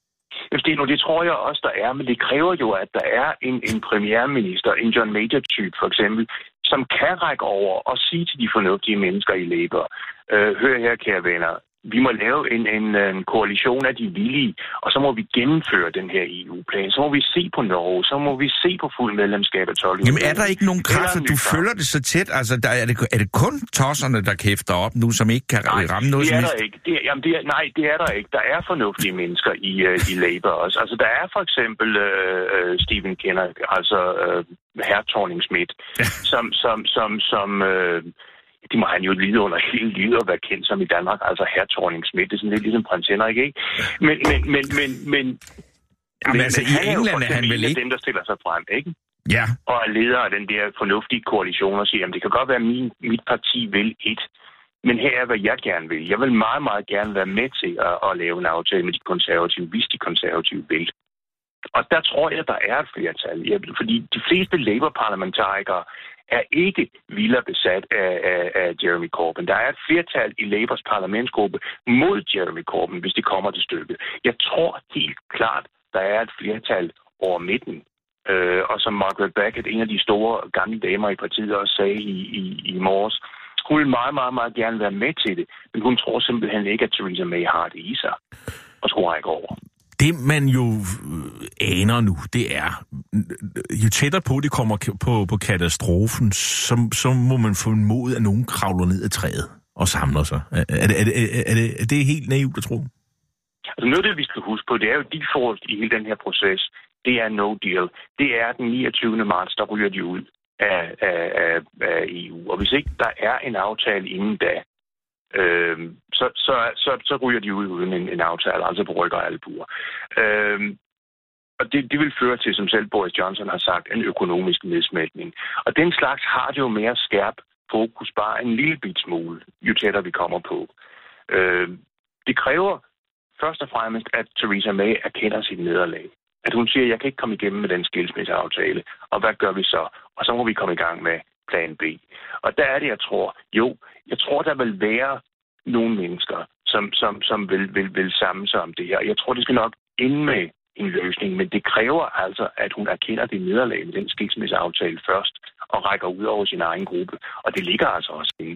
Steno, det tror jeg også, der er, men det kræver jo, at der er en, en premierminister, en John Major-type for eksempel, som kan række over og sige til de fornuftige mennesker i Labour, øh, hør her, kære venner, vi må lave en, en, en koalition af de villige, og så må vi gennemføre den her E U-plan. Så må vi se på Norge, så må vi se på fuld medlemskab af tolv. Jamen er der ikke nogen kræfter, du følger det så tæt? Altså der, er, det, er det kun tosserne, der kæfter op nu, som ikke kan nej, ramme noget? Nej, det er som der ikke. Det, jamen, det er, nej, det er der ikke. Der er fornuftige mennesker i, uh, i Labour også. Altså der er for eksempel uh, Stephen Kinnock, altså uh, herr Thorning-Schmidt, ja. som... som, som, som uh, det må han jo lide under hele livet og være kendt som i Danmark, altså herr Thorning-Schmidt. Det er sådan lidt ligesom prins Henrik, ikke? Men, men, men, men, men, Jamen, men altså, men i han England er jo er han vel ikke dem, der stiller sig frem, ikke? Ja. Og er leder af den der fornuftige koalition og siger, jamen det kan godt være, at min, mit parti vil et, men her er, hvad jeg gerne vil. Jeg vil meget, meget gerne være med til at, at lave en aftale med de konservative, hvis de konservative vil. Og der tror jeg, der er et flertal. Fordi de fleste Labour-parlamentarikere er ikke vildere besat af, af, af Jeremy Corbyn. Der er et flertal i Labours parlamentsgruppe mod Jeremy Corbyn, hvis det kommer til stykket. Jeg tror helt klart, der er et flertal over midten. Øh, og som Margaret Beckett, en af de store gamle damer i partiet, også sagde i, i, i morges, hun vil meget, meget, meget gerne være med til det, men hun tror simpelthen ikke, at Theresa May har det i sig, og skulle række over. Det, man jo aner nu, det er, jo tættere på det kommer på, på katastrofen, så, så må man formode, at nogen kravler ned ad træet og samler sig. Er, er, det, er, det, er, det, er det helt naivt at tro? Altså noget af det, vi skal huske på, det er jo default i hele den her proces. Det er no deal. Det er den niogtyvende marts, der ryger de ud af, af, af, af E U. Og hvis ikke der er en aftale inden da, Øhm, så, så, så, så ryger de ud uden en, en aftale, altså på ryg og albuer. Øhm, og det, det vil føre til, som selv Boris Johnson har sagt, en økonomisk nedsmætning. Og den slags har det jo mere skærp fokus bare en lille bit smule, jo tættere vi kommer på. Øhm, det kræver først og fremmest, at Theresa May erkender sit nederlag. At hun siger, jeg kan ikke komme igennem med den skilsmisseaftale, og hvad gør vi så? Og så må vi komme i gang med plan B. Og der er det, jeg tror, jo, jeg tror, der vil være nogle mennesker, som, som, som vil, vil, vil samle sig om det her. Jeg tror, det skal nok ende med en løsning, men det kræver altså, at hun erkender det nederlag med den skilsmisseaftale først, og rækker ud over sin egen gruppe. Og det ligger altså også inde.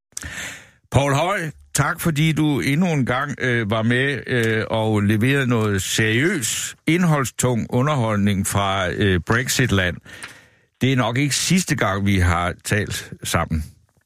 Poul Høj, tak fordi du endnu en gang øh, var med øh, og leverede noget seriøs, indholdstung underholdning fra øh, Brexitland. Det er nok ikke sidste gang, vi har talt sammen.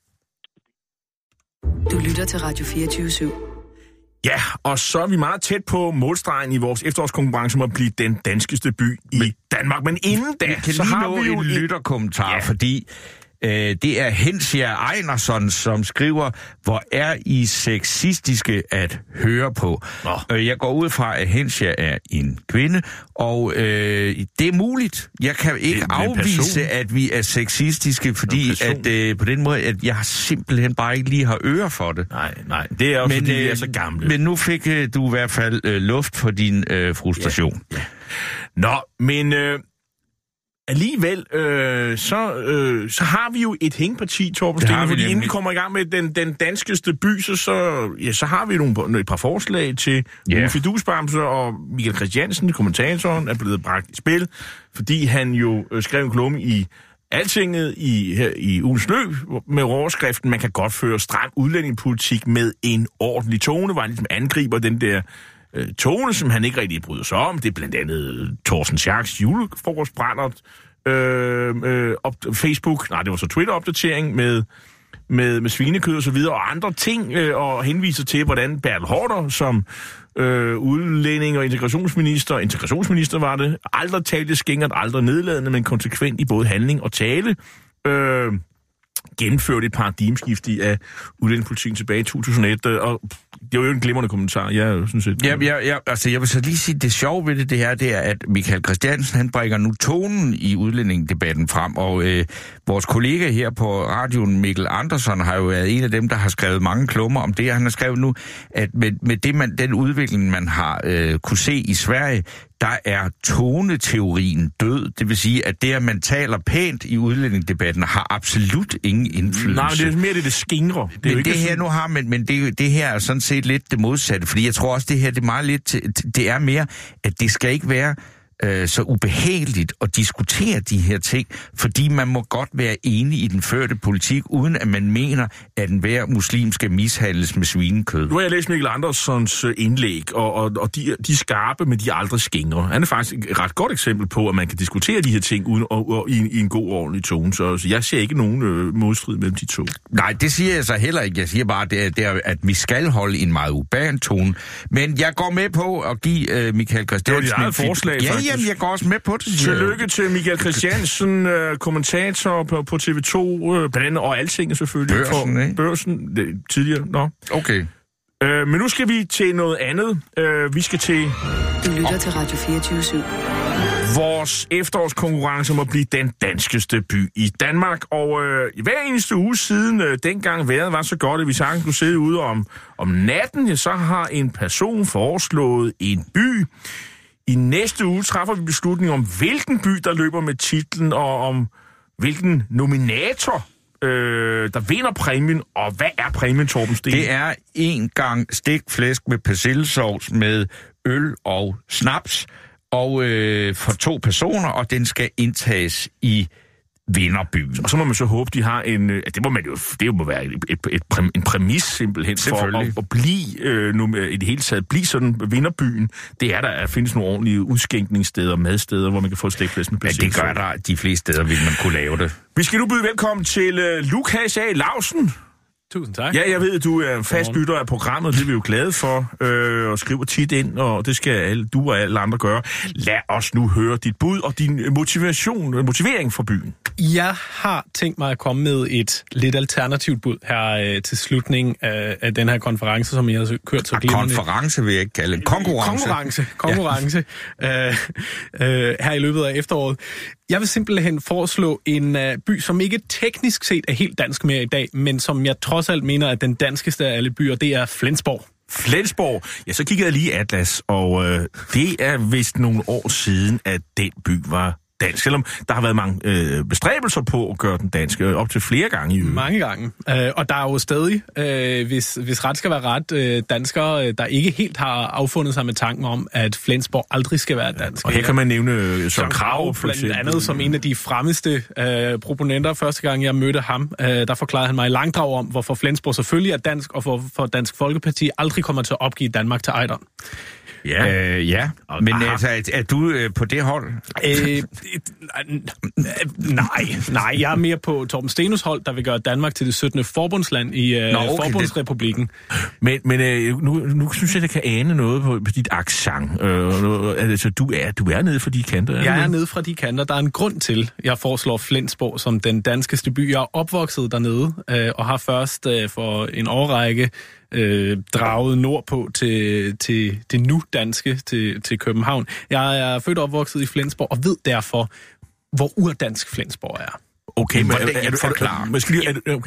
Du lytter til Radio fireogtyve syv. Ja, og så er vi meget tæt på målstregen i vores efterårskonkurrence om at blive den danskeste by i men, Danmark. Men inden da, kan så lige har nå vi jo en lytterkommentar, ja. Fordi øh, det er Hensia Ejnerson, som skriver, hvor er I sexistiske at høre på. Øh, jeg går ud fra, at Hensia er en kvinde, og øh, det er muligt. Jeg kan ikke afvise, at vi er sexistiske, fordi at øh, på den måde, at jeg simpelthen bare ikke lige har øre for det. Nej, nej, det er jo men, fordi, øh, vi er så gamle. Men nu fik øh, du i hvert fald øh, luft for din øh, frustration. Ja, ja. Nå, men... Øh, alligevel, øh, så, øh, så har vi jo et hængeparti, Torben Steno, fordi inden vi kommer i gang med den, den danskeste by, så, så, ja, så har vi nogle, et par forslag til yeah. Uffe Duesbamse, og Michael Christiansen, kommentatoren, er blevet bragt i spil, fordi han jo øh, skrev en klumme i Altinget i, her, i ugens løb med overskriften, man kan godt føre stram udlændingepolitik med en ordentlig tone, hvor han ligesom angriber den der øh, tone, som han ikke rigtig bryder sig om. Det er blandt andet Thorsten Schachts julefrokostbrænder, øh, øh, op, Facebook, nej det var så Twitter-opdatering med, med, med svinekød og så videre, og andre ting, øh, og henviser til, hvordan Bertel Haarder, som øh, udlænding og integrationsminister, integrationsminister var det, aldrig talte skingert, aldrig nedladende, men konsekvent i både handling og tale, øh, gennemførte et paradigmeskifte af udlændingepolitikken tilbage i to tusind og et, og det var jo en glimrende kommentar, jeg synes set. Ja, ja, ja, altså jeg vil så lige sige, det sjove ved det, det her, det er, at Michael Christiansen, han bringer nu tonen i udlændingedebatten frem, og øh, vores kollega her på radioen, Mikkel Andersen, har jo været en af dem, der har skrevet mange klummer om det, han har skrevet nu, at med, med det, man, den udvikling, man har øh, kunne se i Sverige, der er toneteorien død. Det vil sige, at det, at man taler pænt i udlændingedebatten, har absolut ingen indflydelse. Nej, men det er mere det, det skingre. Det, men det her nu har man, men det, det her er sådan set lidt det modsatte, fordi jeg tror også, det her det er meget lidt, det er mere, at det skal ikke være øh, så ubehageligt at diskutere de her ting, fordi man må godt være enig i den førte politik, uden at man mener, at enhver muslim skal mishandles med svinekød. Nu har jeg læst Mikkel Andersens indlæg, og, og, og de, de er skarpe, men de er aldrig skingre. Han er faktisk et ret godt eksempel på, at man kan diskutere de her ting uden, og, og, i, i en god ordentlig tone, så, så jeg ser ikke nogen øh, modstrid mellem de to. Nej, det siger jeg så heller ikke. Jeg siger bare, det, det er, at vi skal holde en meget urban tone. Men jeg går med på at give øh, Michael Christiansen... Det var dit eget forslag, ja, faktisk. Jamen, jeg går også med på det. Tillykke til Michael Christiansen, øh, kommentator på, på T V to, øh, blandt andet, og Altinget selvfølgelig. Børsen, for, ikke? Børsen, det, tidligere, nå. Okay. Øh, men nu skal vi til noget andet. Øh, vi skal til... Du lytter til Radio fireogtyve syv. Vores efterårskonkurrence må blive den danskeste by i Danmark, og øh, hver eneste uge siden øh, dengang vejret var så godt, at vi sagtens kunne sidde ude om, om natten, ja, så har en person foreslået en by. I næste uge træffer vi beslutning om, hvilken by, der løber med titlen, og om hvilken nominator, øh, der vinder præmien. Og hvad er præmien, Torben Steno? Det er en gang stegt flæsk med persillesovs med øl og snaps, og øh, for to personer, og den skal indtages i vinderbyen. Og så må man så håbe, de har en... Det må man jo, det må være et, et, et, en præmis simpelthen for at, at blive øh, nu, i det hele taget, blive sådan vinderbyen. Det er der, at findes nogle ordentlige udskænkningssteder, madsteder, hvor man kan få stegflæsk med persillesovs. Ja, det gør der de fleste steder, vil man kunne lave det. Vi skal nu byde velkommen til uh, Lukas A. Lausen. Tusind tak. Ja, jeg ved, at du er fast lytter af programmet, det er vi jo glade for, øh, og skriver tit ind, og det skal alle, du og alle andre gøre. Lad os nu høre dit bud og din motivation, motivering for byen. Jeg har tænkt mig at komme med et lidt alternativt bud her øh, til slutningen af, af den her konference, som jeg har kørt så glimrende. Konference vil jeg ikke kalde det. Konkurrence. Konkurrence. Konkurrence. Ja. Øh, øh, her i løbet af efteråret. Jeg vil simpelthen foreslå en uh, by, som ikke teknisk set er helt dansk mere i dag, men som jeg trods alt mener er den danskeste af alle byer, det er Flensborg. Flensborg? Ja, så kiggede jeg lige i Atlas, og øh, det er vist nogle år siden, at den by var dansk, selvom der har været mange øh, bestræbelser på at gøre den danske, op til flere gange i øvrigt. Mange gange. Øh, og der er jo stadig, øh, hvis, hvis ret skal være ret, øh, danskere, der ikke helt har affundet sig med tanken om, at Flensborg aldrig skal være dansk. Og her kan man nævne øh, Søren Krag, for blandt andet som en af de fremmeste øh, proponenter. Første gang jeg mødte ham, øh, der forklarede han mig i langdrag om, hvorfor Flensborg selvfølgelig er dansk, og for, for Dansk Folkeparti aldrig kommer til at opgive Danmark til ejderen. Ja, øh, ja. Men aha. altså, er, er du øh, på det hold? Øh, nej, nej, jeg er mere på Torben Stenos hold, der vil gøre Danmark til det syttende forbundsland i øh, Nå, okay, Forbundsrepublikken. Men, men øh, nu, nu synes jeg, at jeg kan ane noget på, på dit accent. Øh, altså, du er, du er nede fra de kanter? Er jeg er nede fra de kanter. Der er en grund til, jeg foreslår Flensborg som den danskeste by. Jeg er opvokset dernede, øh, og har først øh, for en årrække Øh, draget nordpå til, til det nu danske, til, til København. Jeg er født og opvokset i Flensborg, og ved derfor, hvor urdansk Flensborg er. Okay, men er, er, er du forklare? Okay.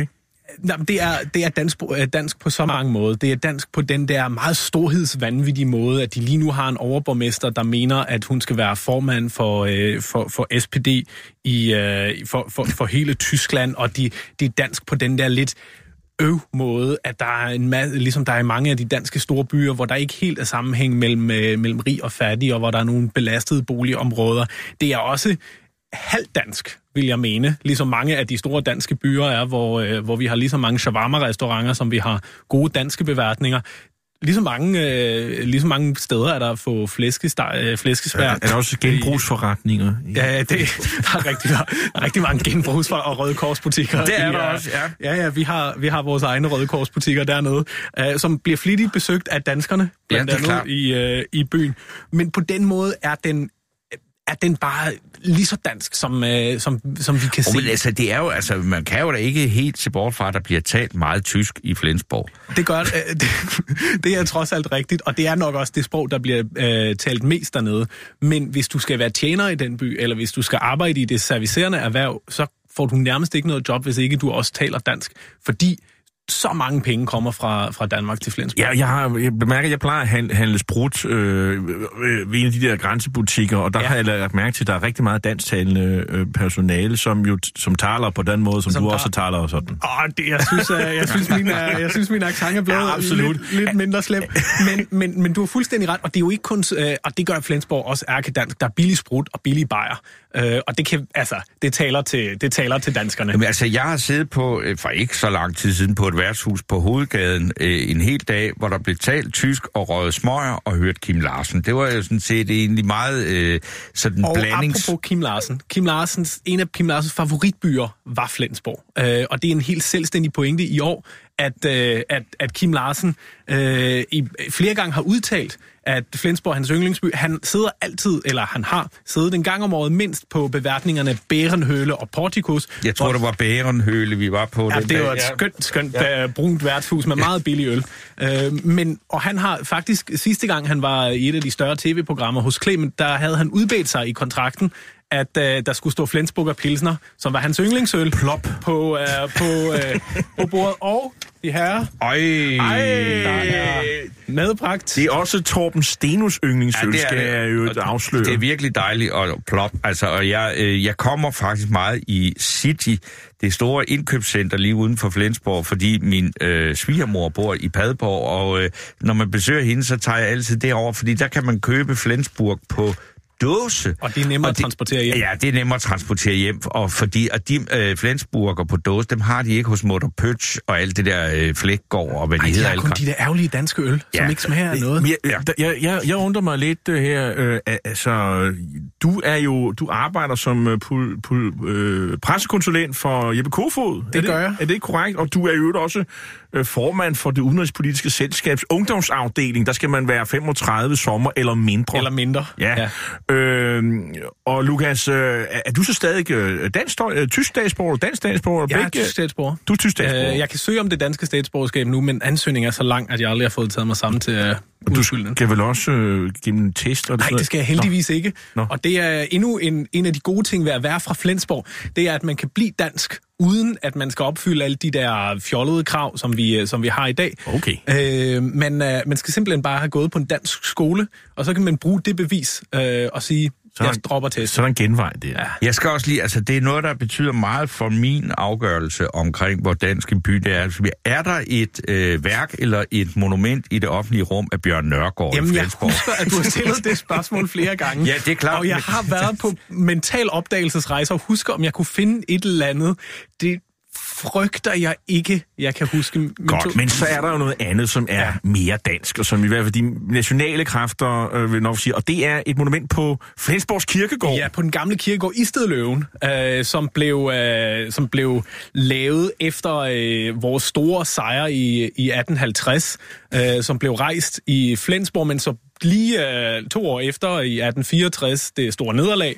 Jamen, det er, det er dansk, dansk på så mange måder. Det er dansk på den der meget storhedsvanvittige måde, at de lige nu har en overborgmester, der mener, at hun skal være formand for, øh, for, for S P D i, øh, for, for, for hele Tyskland, og de, det er dansk på den der lidt øv måde, at der er en masse, ligesom der er i mange af de danske store byer, hvor der ikke helt er sammenhæng mellem, øh, mellem rig og fattig, og hvor der er nogle belastede boligområder. Det er også halvt dansk, vil jeg mene, ligesom mange af de store danske byer er, hvor, øh, hvor vi har lige så mange shawarma-restauranter, som vi har gode danske beværtninger. Lige så mange, øh, lige så mange steder er der få flæskespær. Er, er der også genbrugsforretninger? Ja, det der er rigtig, der er rigtig mange genbrugs- og Røde Korsbutikker. Det er i, der også, ja. Ja, ja, vi har, vi har vores egne Røde Korsbutikker dernede, øh, som bliver flittigt besøgt af danskerne, blandt ja, andet i, øh, i byen. Men på den måde er den er den bare lige så dansk, som, øh, som, som vi kan oh, se. Men altså, det er jo, altså, man kan jo da ikke helt se bort fra, at der bliver talt meget tysk i Flensborg. Det gør det, det, det er trods alt rigtigt, og det er nok også det sprog, der bliver øh, talt mest dernede. Men hvis du skal være tjener i den by, eller hvis du skal arbejde i det servicerende erhverv, så får du nærmest ikke noget job, hvis ikke du også taler dansk. Fordi så mange penge kommer fra, fra Danmark til Flensborg. Ja, jeg har jeg bemærker, at jeg plejer at handle sprut øh, ved en af de der grænsebutikker, og der ja. har jeg lagt mærke til, at der er rigtig meget dansktalende øh, personale, som jo som taler på den måde, som, som du der... også taler og sådan. Åh, det, jeg synes, jeg, jeg synes, min, jeg synes, min accent er blevet ja, absolut. Lidt, lidt mindre slem. Men, men, men du har fuldstændig ret, og det er jo ikke kun, øh, og det gør Flensborg også ærkedansk. Der er billig sprut og billig bajer. Øh, og det kan, altså, det taler til, det taler til danskerne. Jamen, altså, jeg har siddet på, for ikke så lang tid siden, på et værtshus på Hovedgaden øh, en hel dag, hvor der blev talt tysk og røget smøger og hørt Kim Larsen. Det var jo sådan set egentlig meget øh, sådan og blandings... Og apropos Kim Larsen. Kim Larsens, en af Kim Larsens favoritbyer var Flensborg. Øh, og det er en helt selvstændig pointe i år, at, øh, at, at Kim Larsen øh, i, flere gange har udtalt, at Flensborg er hans yndlingsby. Han sidder altid, eller han har siddet en gang om året mindst på beværtningerne Bærenhøle og Portikus. Jeg tror, hvor... det var Bærenhøle, vi var på. Ja, den det dag. var et skønt, skønt ja. brunt værtshus med ja. meget billig øl. Øh, men, og han har faktisk, sidste gang han var i et af de større tv-programmer hos Clement, der havde han udbedt sig i kontrakten, at øh, der skulle stå Flensburger Pilsner, som var hans yndlingsøl, plop på, øh, på, øh, på bordet. Og de herrer, Ej. Ej, der er medbragt. Det er også Torben Stenos yndlingsøl, ja, skal jeg jo afsløre. Det er virkelig dejligt og plop. Altså, og jeg, øh, jeg kommer faktisk meget i City, det store indkøbscenter lige uden for Flensborg, fordi min øh, svigermor bor i Padborg, og øh, når man besøger hende, så tager jeg altid derover, fordi der kan man købe Flensburg på dåse. Og det er nemmere at transportere hjem. Ja, det er nemmere at transportere hjem, og fordi at de øh, Flensburger på dåse, dem har de ikke hos Mutter Pøtsch og alt det der øh, Flækgård og hvad de Ej, hedder. Ej, det er kun de der ærgerlige danske øl, ja. som ikke smager af noget. Jeg, jeg, jeg, jeg, jeg undrer mig lidt uh, her, øh, altså, du er jo, du arbejder som uh, pul, pul, øh, pressekonsulent for Jeppe Kofod. Det, det gør jeg. Er det ikke korrekt? Og du er jo også øh, formand for det udenrigspolitiske selskabs ungdomsafdeling. Der skal man være femogtredive sommer eller mindre. Eller mindre, ja. ja. Øh, og Lukas, øh, er du så stadig øh, dansk, øh, tysk statsborger, dansk statsborger? Jeg er tysk statsborger. Du er tysk statsborger. Øh, jeg kan søge om det danske statsborgerskab nu, men ansøgningen er så lang, at jeg aldrig har fået taget mig sammen til at uh, Du skal vel også øh, give en test? Og Nej, det skal jeg heldigvis Nå. ikke. Nå. Og det er endnu en, en af de gode ting ved at være fra Flensborg, det er, at man kan blive dansk, uden at man skal opfylde alle de der fjollede krav, som vi, som vi har i dag. Okay. Øh, man, øh, man skal simpelthen bare have gået på en dansk skole, og så kan man bruge det bevis øh, og sige, så jeg dropper testen. Så er der en genvej, det er. Ja. Jeg skal også lige, altså det er noget, der betyder meget for min afgørelse omkring, hvor dansk en by det er. Er der et øh, værk eller et monument i det offentlige rum af Bjørn Nørgaard? Jamen, jeg husker, at du har stillet det spørgsmål flere gange. Ja, det er klart. Og jeg har været på mental opdagelsesrejse og husker, om jeg kunne finde et eller andet. Det frygter jeg ikke, jeg kan huske. Men Godt, to... men så er der jo noget andet, som er ja. mere dansk, og som i hvert fald de nationale kræfter øh, vil nok sige, og det er et monument på Flensborgs Kirkegård. Ja, på den gamle kirkegård i Stedløven, øh, som, blev, øh, som blev lavet efter øh, vores store sejr i, i atten halvtreds, øh, som blev rejst i Flensborg, men så lige øh, to år efter, i atten fireogtres, det store nederlag,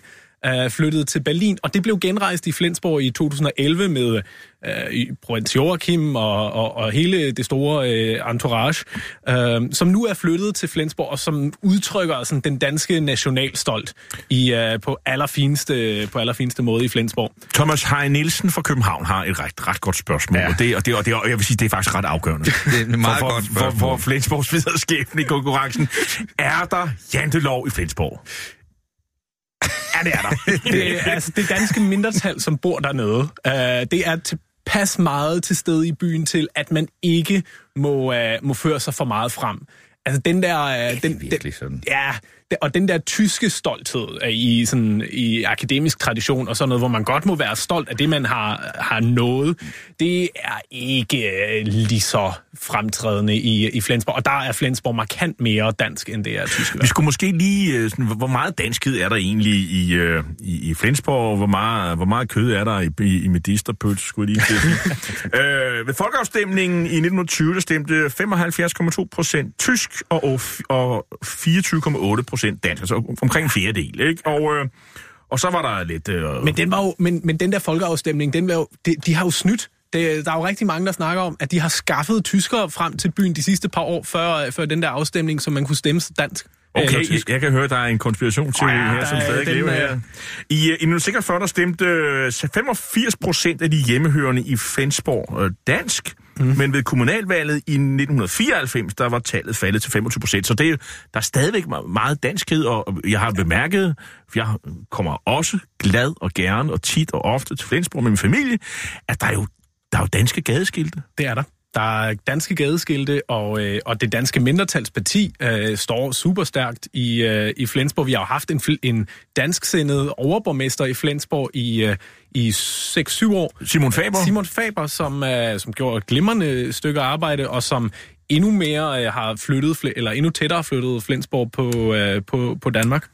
øh, flyttede til Berlin, og det blev genrejst i Flensborg i to tusind og elleve med øh, prins Joachim og, og, og hele det store øh, entourage, øh, som nu er flyttet til Flensborg, og som udtrykker sådan, den danske nationalstolt i, øh, på, allerfineste, på allerfineste måde i Flensborg. Thomas Heine Nielsen fra København har et ret, ret godt spørgsmål, ja. og, det, og, det, og, det, og jeg vil sige, det er faktisk ret afgørende. Det er et meget for, godt spørgsmål. For, for, for Flensborgs videre skæbne i konkurrencen. Er der jantelov i Flensborg? Ja, det er der. Det, altså, det danske mindretal, som bor dernede, øh, det er tilpas meget til stede i byen til, at man ikke må, øh, må føre sig for meget frem. Altså den der... Øh, det er den, virkelig sådan. Ja, og den der tyske stolthed i, sådan, i akademisk tradition og sådan noget, hvor man godt må være stolt af det, man har, har nået, det er ikke lige så fremtrædende i, i Flensborg. Og der er Flensborg markant mere dansk, end det er tysk. Vi skulle måske lige... Sådan, hvor meget danskhed er der egentlig i, i, i Flensborg? Hvor meget, hvor meget kød er der i, i, i medisterpølse, skulle jeg lige sige. øh, ved folkeafstemningen i nitten tyve, der stemte femoghalvfjerds komma to procent tysk og, og fireogtyve komma otte procent dansk, altså omkring en fjerdedel, ikke? Og, øh, og så var der lidt... Øh... Men, den var jo, men, men den der folkeafstemning, den var jo, de, de har jo snydt. Det, der er jo rigtig mange, der snakker om, at de har skaffet tyskere frem til byen de sidste par år, før, før den der afstemning, så man kunne stemme dansk. Okay, jeg, jeg kan høre, der er en konspirationsteori ja, her, som stadig den, lever her. I, i nitten seksogfyrre, der stemte femogfirs procent af de hjemmehørende i Flensborg øh, dansk, mm. men ved kommunalvalget i nitten fireoghalvfems, der var tallet faldet til femogtyve procent. Så det er, der er stadigvæk meget danskhed, og jeg har bemærket, for jeg kommer også glad og gerne og tit og ofte til Flensborg med min familie, at der er jo, der er jo danske gadeskilte. Det er der. Der er danske gadeskilte, og, øh, og det danske mindretalsparti øh, står super stærkt i, øh, i Flensborg. Vi har jo haft en, en dansksindet overborgmester i Flensborg i, øh, i seks syv år. Simon Faber. Simon Faber, som, øh, som gjorde et glimrende stykke arbejde, og som endnu mere øh, har flyttet, eller endnu tættere flyttet Flensborg på, øh, på, på Danmark.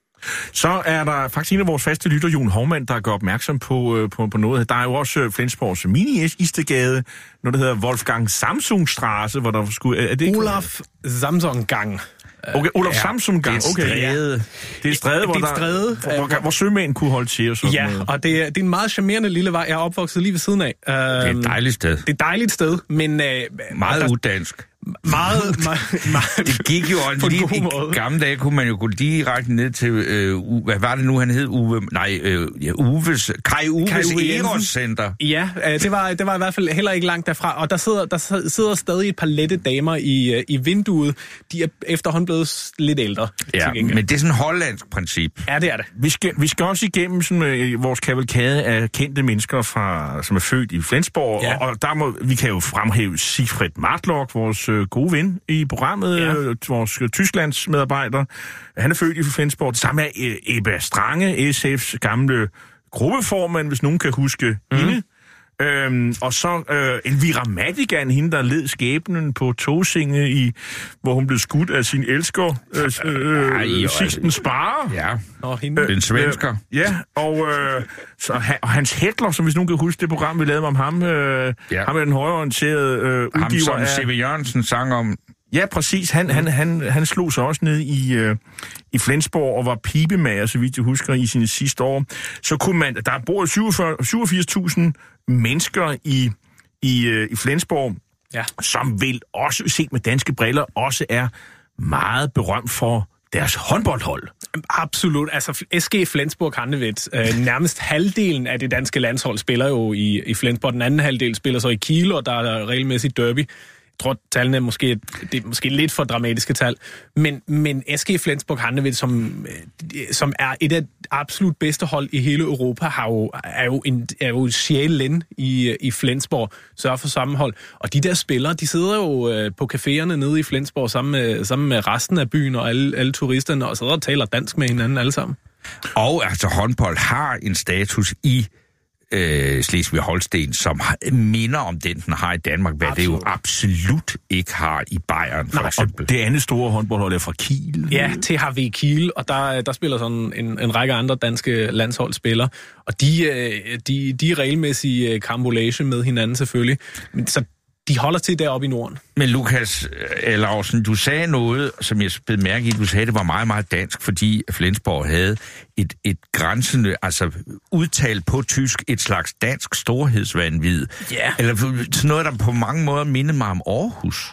Så er der faktisk en af vores faste lytter, Jon Hovmand, der gør opmærksom på, på, på noget. Der er jo også Flensborgs mini-istegade, noget der hedder Wolfgang Samsung-straße, hvor der skulle... Er det Olaf Samsung-gang. Okay, Olaf ja, Samsung-gang. Okay, det er stræde. Ja. Det er stræde, hvor, det er stræde, der, hvor, hvor, hvor sømænd kunne holde til og sådan ja, noget. Og det er, det er en meget charmerende lille vej. Jeg er opvokset lige ved siden af. Det er et dejligt sted. Det er et dejligt sted, men... Øh, meget der, udansk. Meget, meget, meget... Det gik jo også lige i gamle dage, kunne man jo gå direkte ned til, øh, U, hvad var det nu, han hed? Uwe, nej, øh, ja, Uves, Kai Uves Eros Center. Ja, øh, det, var, det var i hvert fald heller ikke langt derfra, og der sidder, der sidder stadig et par lette damer i, i vinduet. De er efterhånden blevet lidt ældre. Ja, men det er sådan et hollandsk princip. Ja, det er det. Vi skal, vi skal også igennem sådan, øh, vores kavalkade af kendte mennesker, fra, som er født i Flensborg, ja. og, og der må, vi kan jo fremhæve Sigfrid Martlock, vores øh, gode ven i programmet, ja. øh, vores øh, Tysklands medarbejder. Han er født i Flensborg. Det samme er øh, Ebba Strange, S F's gamle gruppeformand, hvis nogen kan huske mm. hende. Øhm, og så øh, Elvira Madigan, hende der led skæbnen på Tåsinge, i, hvor hun blev skudt af sin elsker, øh, øh, Sixten Sparre. Ja, og hende. Øh, den svensker. Øh, ja, og, øh, så, og Hans Hetler, som hvis nogen kan huske det program, vi lavede om ham, øh, ja. ham er den højreorienterede øh, udgiver. Ham som af C V Jørgensen sang om. Ja, præcis. Han, han, han, han slog sig også ned i, øh, i Flensborg og var pibemager, så vidt jeg husker, i sine sidste år. Så kunne man, der bor syvogfirs tusind mennesker i, i, øh, i Flensborg, ja. som vil også, set med danske briller, også er meget berømt for deres håndboldhold. Absolut. Altså, S G Flensburg Handewitt, øh, nærmest halvdelen af det danske landshold spiller jo i, i Flensborg. Den anden halvdel spiller så i Kiel, og der er regelmæssigt derby. Jeg tror, tallene er måske, det er måske lidt for dramatiske tal, men, men S G Flensburg Handewitt, som, som er et af absolut bedste hold i hele Europa, har jo, er jo, en, er jo sjælen i, i Flensborg, sørger for sammenhold. Og de der spillere, de sidder jo på caféerne nede i Flensborg sammen med, sammen med resten af byen og alle, alle turisterne, og sidder og taler dansk med hinanden alle sammen. Og altså håndbold har en status i Øh, Slesvig-Holsten, som minder om den, den har i Danmark, hvad absolut. Det jo absolut ikke har i Bayern, for Nej, eksempel. Og det andet store håndboldhold er fra Kiel. Ja, T H V Kiel, og der, der spiller sådan en, en række andre danske landsholdsspillere, og de, de, de er regelmæssige karambolage med hinanden selvfølgelig. Men så de de holder til deroppe i Norden. Men Lukas Lausen, du sagde noget, som jeg blev mærke i. Du sagde, det var meget, meget dansk, fordi Flensborg havde et, et grænsende, altså udtalt på tysk, et slags dansk storhedsvanvid. Ja. Eller sådan noget, der på mange måder minder mig om Aarhus.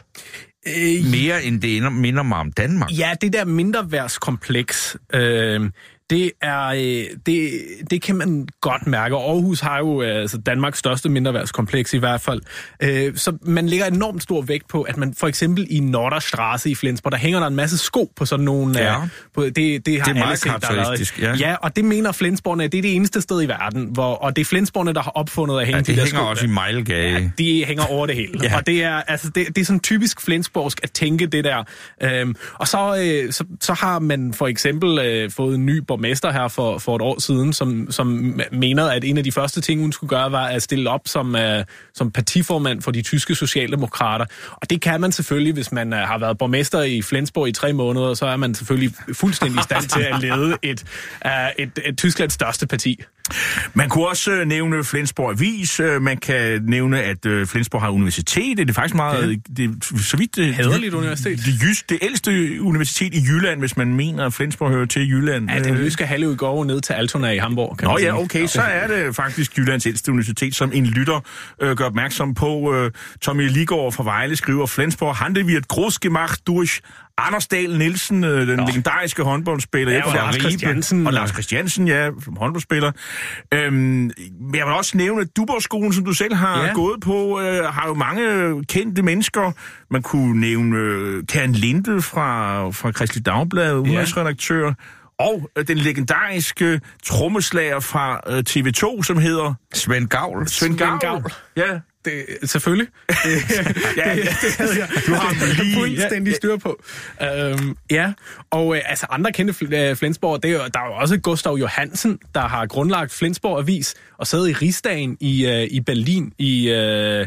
Øh, Mere end det minder mig om Danmark. Ja, det der mindreværdskompleks, øh, det er det, det kan man godt mærke. Aarhus har jo altså Danmarks største mindreværdskompleks i hvert fald. Øh, så man lægger enormt stor vægt på, at man for eksempel i Nordre i Flensborg, der hænger der en masse sko på sådan nogle... Ja. På, det, det har det er meget karakteristisk, ja. Ja, og det mener Flensborgerne, det er det eneste sted i verden, hvor, og det er Flensborgerne, der har opfundet at hænge ja, de der sko. Det hænger også i Mejlgade. Ja, de hænger over det hele. Ja. Og det er, altså, det, det er sådan typisk flensborgsk at tænke det der. Øhm, og så, øh, så, så har man for eksempel øh, fået en ny borgmester her for, for et år siden, som, som mener, at en af de første ting, hun skulle gøre, var at stille op som, uh, som partiformand for de tyske socialdemokrater. Og det kan man selvfølgelig, hvis man uh, har været borgmester i Flensborg i tre måneder, så er man selvfølgelig fuldstændig i stand til at lede et, uh, et, et Tysklands største parti. Man kunne også øh, nævne Flensborg Avis. Øh, man kan nævne, at øh, Flensborg har universitet. Det er faktisk meget... Ja. Det, så vidt det... Hæderligt universitet. Det, det, det ældste universitet i Jylland, hvis man mener, at Flensborg hører til Jylland. Ja, den jyske halvø går ned til Altona i Hamburg. Kan Nå man ja, sige. okay. Så er det faktisk Jyllands ældste universitet, som en lytter øh, gør opmærksom på. Øh, Tommy Ligård fra Vejle skriver, Flensborg handel wird groß gemacht durch Anders Dahl Nielsen, øh, den Nå. legendariske håndboldspiller. Ja, og Lars Christiansen. Og Lars Christiansen, ja, håndboldspiller. Øhm, jeg vil også nævne, at Duborgskolen, som du selv har ja. gået på, øh, har jo mange kendte mennesker. Man kunne nævne øh, Karen Linde fra, fra Kristeligt Dagblad, udenrigsredaktør. Ja. Og øh, den legendariske trommeslager fra øh, T V to, som hedder... Svend Gavl. Svend Gavl. Ja. Det, selvfølgelig. Det, ja, det, det havde jeg, du har lige fuldstændig styr på. Øhm, ja, og øh, altså andre kendte fl- Flensborg, det er jo, der er jo også Gustav Johansen, der har grundlagt Flensborg Avis og sad i Rigsdagen i, øh, i Berlin i... Øh,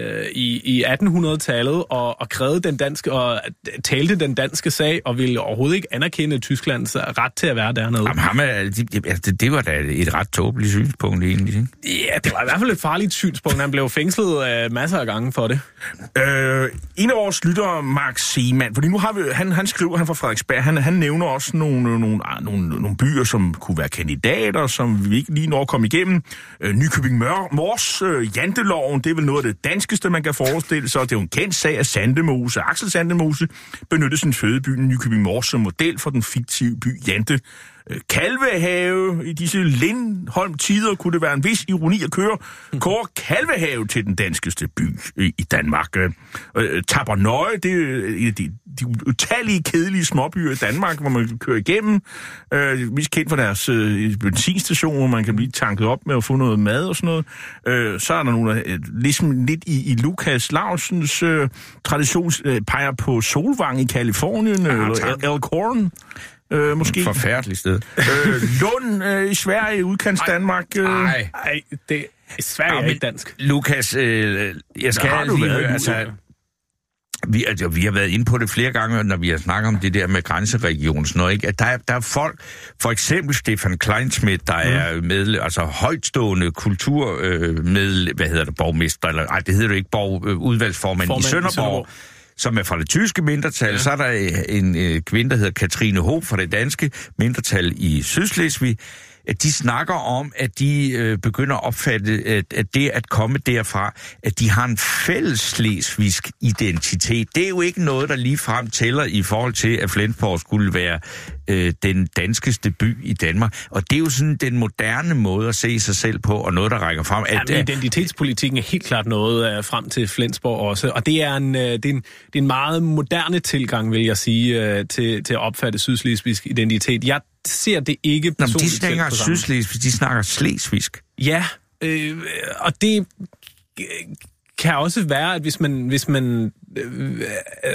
I, i attenhundredetallet og, og krævede den danske og talte den danske sag og ville overhovedet ikke anerkende Tysklands ret til at være dernede. Jamen, ham er, det, altså, det var da et ret tåbeligt synspunkt egentlig. Ja, det var i hvert fald et farligt synspunkt. Han blev fængslet uh, masser af gange for det. Øh, en af vores lyttere, Mark Seemann, fordi nu har vi, han, han skriver, han fra Frederiksberg, han, han nævner også nogle, nogle, nogle, nogle byer, som kunne være kandidater, som vi ikke lige når at komme igennem. Øh, Nykøbing Mors, øh, Janteloven, det er vel noget af det danskeste, man kan forestille sig. Det er jo en kendt sag af Sandemose. Axel Sandemose benyttede sin fødeby Nykøbing Mors som model for den fiktive by Jante. Kalvehave, i disse Lindholm-tider kunne det være en vis ironi at køre, kåre Kalvehave til den danskeste by i Danmark. Øh, Tabernøje, det er de, de utallige, kedelige småbyer i Danmark, hvor man kører igennem. Øh, mest kendt for deres øh, benzinstation, hvor man kan blive tanket op med at få noget mad og sådan noget. Øh, så er der nogle, øh, ligesom lidt i, i Lukas Lausens øh, tradition, øh, peger på Solvang i Kalifornien, ja, eller Elkhorn. Øh, måske. Forfærdeligt sted. øh, Lund øh, i Sverige, udkants Danmark. Øh. Nej, ej, det er Sverige er ikke dansk. Lukas, øh, jeg skal lige høre, altså, vi, altså, vi har været inde på det flere gange, når vi har snakket om det der med grænseregionen, sådan noget, ikke? At der er, der er folk, for eksempel Stefan Kleinschmidt, der mm. er med, altså højtstående kultur øh, med, hvad hedder det, borgmester, eller ej, det hedder det ikke, borg, øh, udvalgsformand Formand i Sønderborg. I Sønderborg. Som er fra det tyske mindretal, ja. Så er der en øh, kvinde, der hedder Katrine Hoop fra det danske mindretal i Sydslesvig. At de snakker om, at de øh, begynder at opfatte, at, at det at komme derfra, at de har en fælles slesvigsk identitet. Det er jo ikke noget, der ligefrem tæller i forhold til, at Flensborg skulle være øh, den danskeste by i Danmark. Og det er jo sådan den moderne måde at se sig selv på, og noget, der rækker frem. At, Jamen, identitetspolitikken er helt klart noget uh, frem til Flensborg også, og det er en, uh, det er en, det er en meget moderne tilgang, vil jeg sige, uh, til, til at opfatte sydslesvigsk identitet. Jeg ser det ikke personligt. Nå, de snakker sydslesvigsk, de snakker slesvigsk. Ja, øh, og det kan også være, at hvis man... Hvis man øh, øh,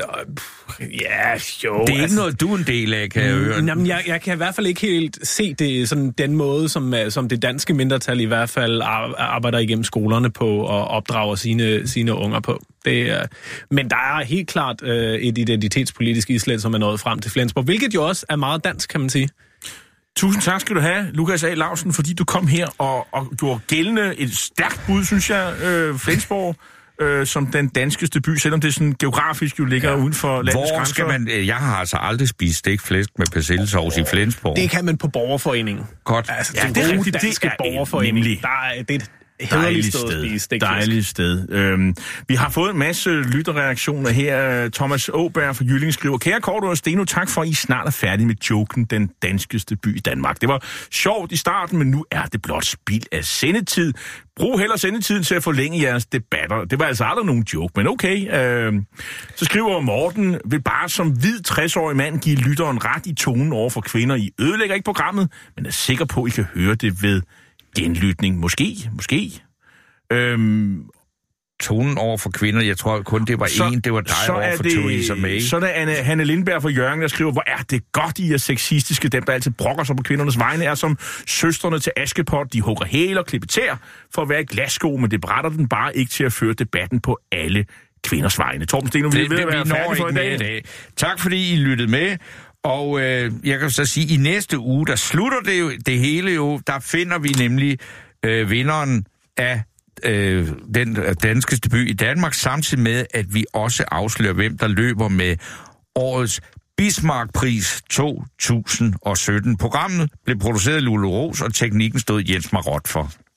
ja, jo... Det er ikke altså, noget, du er en del af, kan jeg høre. Jamen, jeg, jeg kan i hvert fald ikke helt se det sådan den måde, som, som det danske mindretal i hvert fald arbejder igennem skolerne på og opdrager sine, sine unger på. Det, øh, men der er helt klart øh, et identitetspolitisk islet, som er nået frem til Flensborg, hvilket jo også er meget dansk, kan man sige. Tusind tak skal du have, Lukas A. Lausen, fordi du kom her og, og gjorde gældende et stærkt bud, synes jeg, øh, Flensborg. øh, som den danskeste by, selvom det sådan geografisk jo ligger ja. uden for landets Hvor grænser. skal man... Jeg har altså aldrig spist stegt flæsk med persillesovs i Flensborg. Det kan man på borgerforeningen. Godt. Altså, Ja, den det er gode rigtigt. Det danske er borgerforening. nemlig. Der er, det er et Dejligt hederligt sted at sted. spise stegt flæsk. Dejligt sted. Øhm, vi har fået en masse lytterreaktioner her. Thomas Åberg fra Jylling skriver, kære Kåre og Steno, tak for, at I snart er færdige med joken, den danskeste by i Danmark. Det var sjovt i starten, men nu er det blot spild af sendetid. Brug heller sendetiden til at forlænge jeres debatter. Det var altså aldrig nogen joke, men okay. Øhm, så skriver Morten, vil bare som hvid tres-årig mand give lytteren ret i tonen over for kvinder. I ødelægger ikke programmet, men er sikker på, at I kan høre det ved genlytning. Måske, måske. Øhm, Tonen over for kvinder, jeg tror kun, det var så, en, det var dig over for Theresa May. Så er der Anne, Hanne Lindberg fra Jørgen, der skriver, hvor er det godt, I er sexistiske. Dem, der altid brokker sig på kvindernes vegne, er som søstrene til Askepot. De hugger hæl og klipper tær for at være i glassko, men det brætter den bare ikke til at føre debatten på alle kvinders vegne. Torben Steno, vi er ved at være færdige for i dag. dag. Tak fordi I lyttede med. Og øh, jeg kan så sige, at i næste uge, der slutter det jo det hele jo, der finder vi nemlig øh, vinderen af øh, den danskeste by i Danmark, samtidig med, at vi også afslører, hvem der løber med årets Bismarck-pris to tusind og sytten. Programmet blev produceret af Lulu Ros, og teknikken stod Jens Marot for.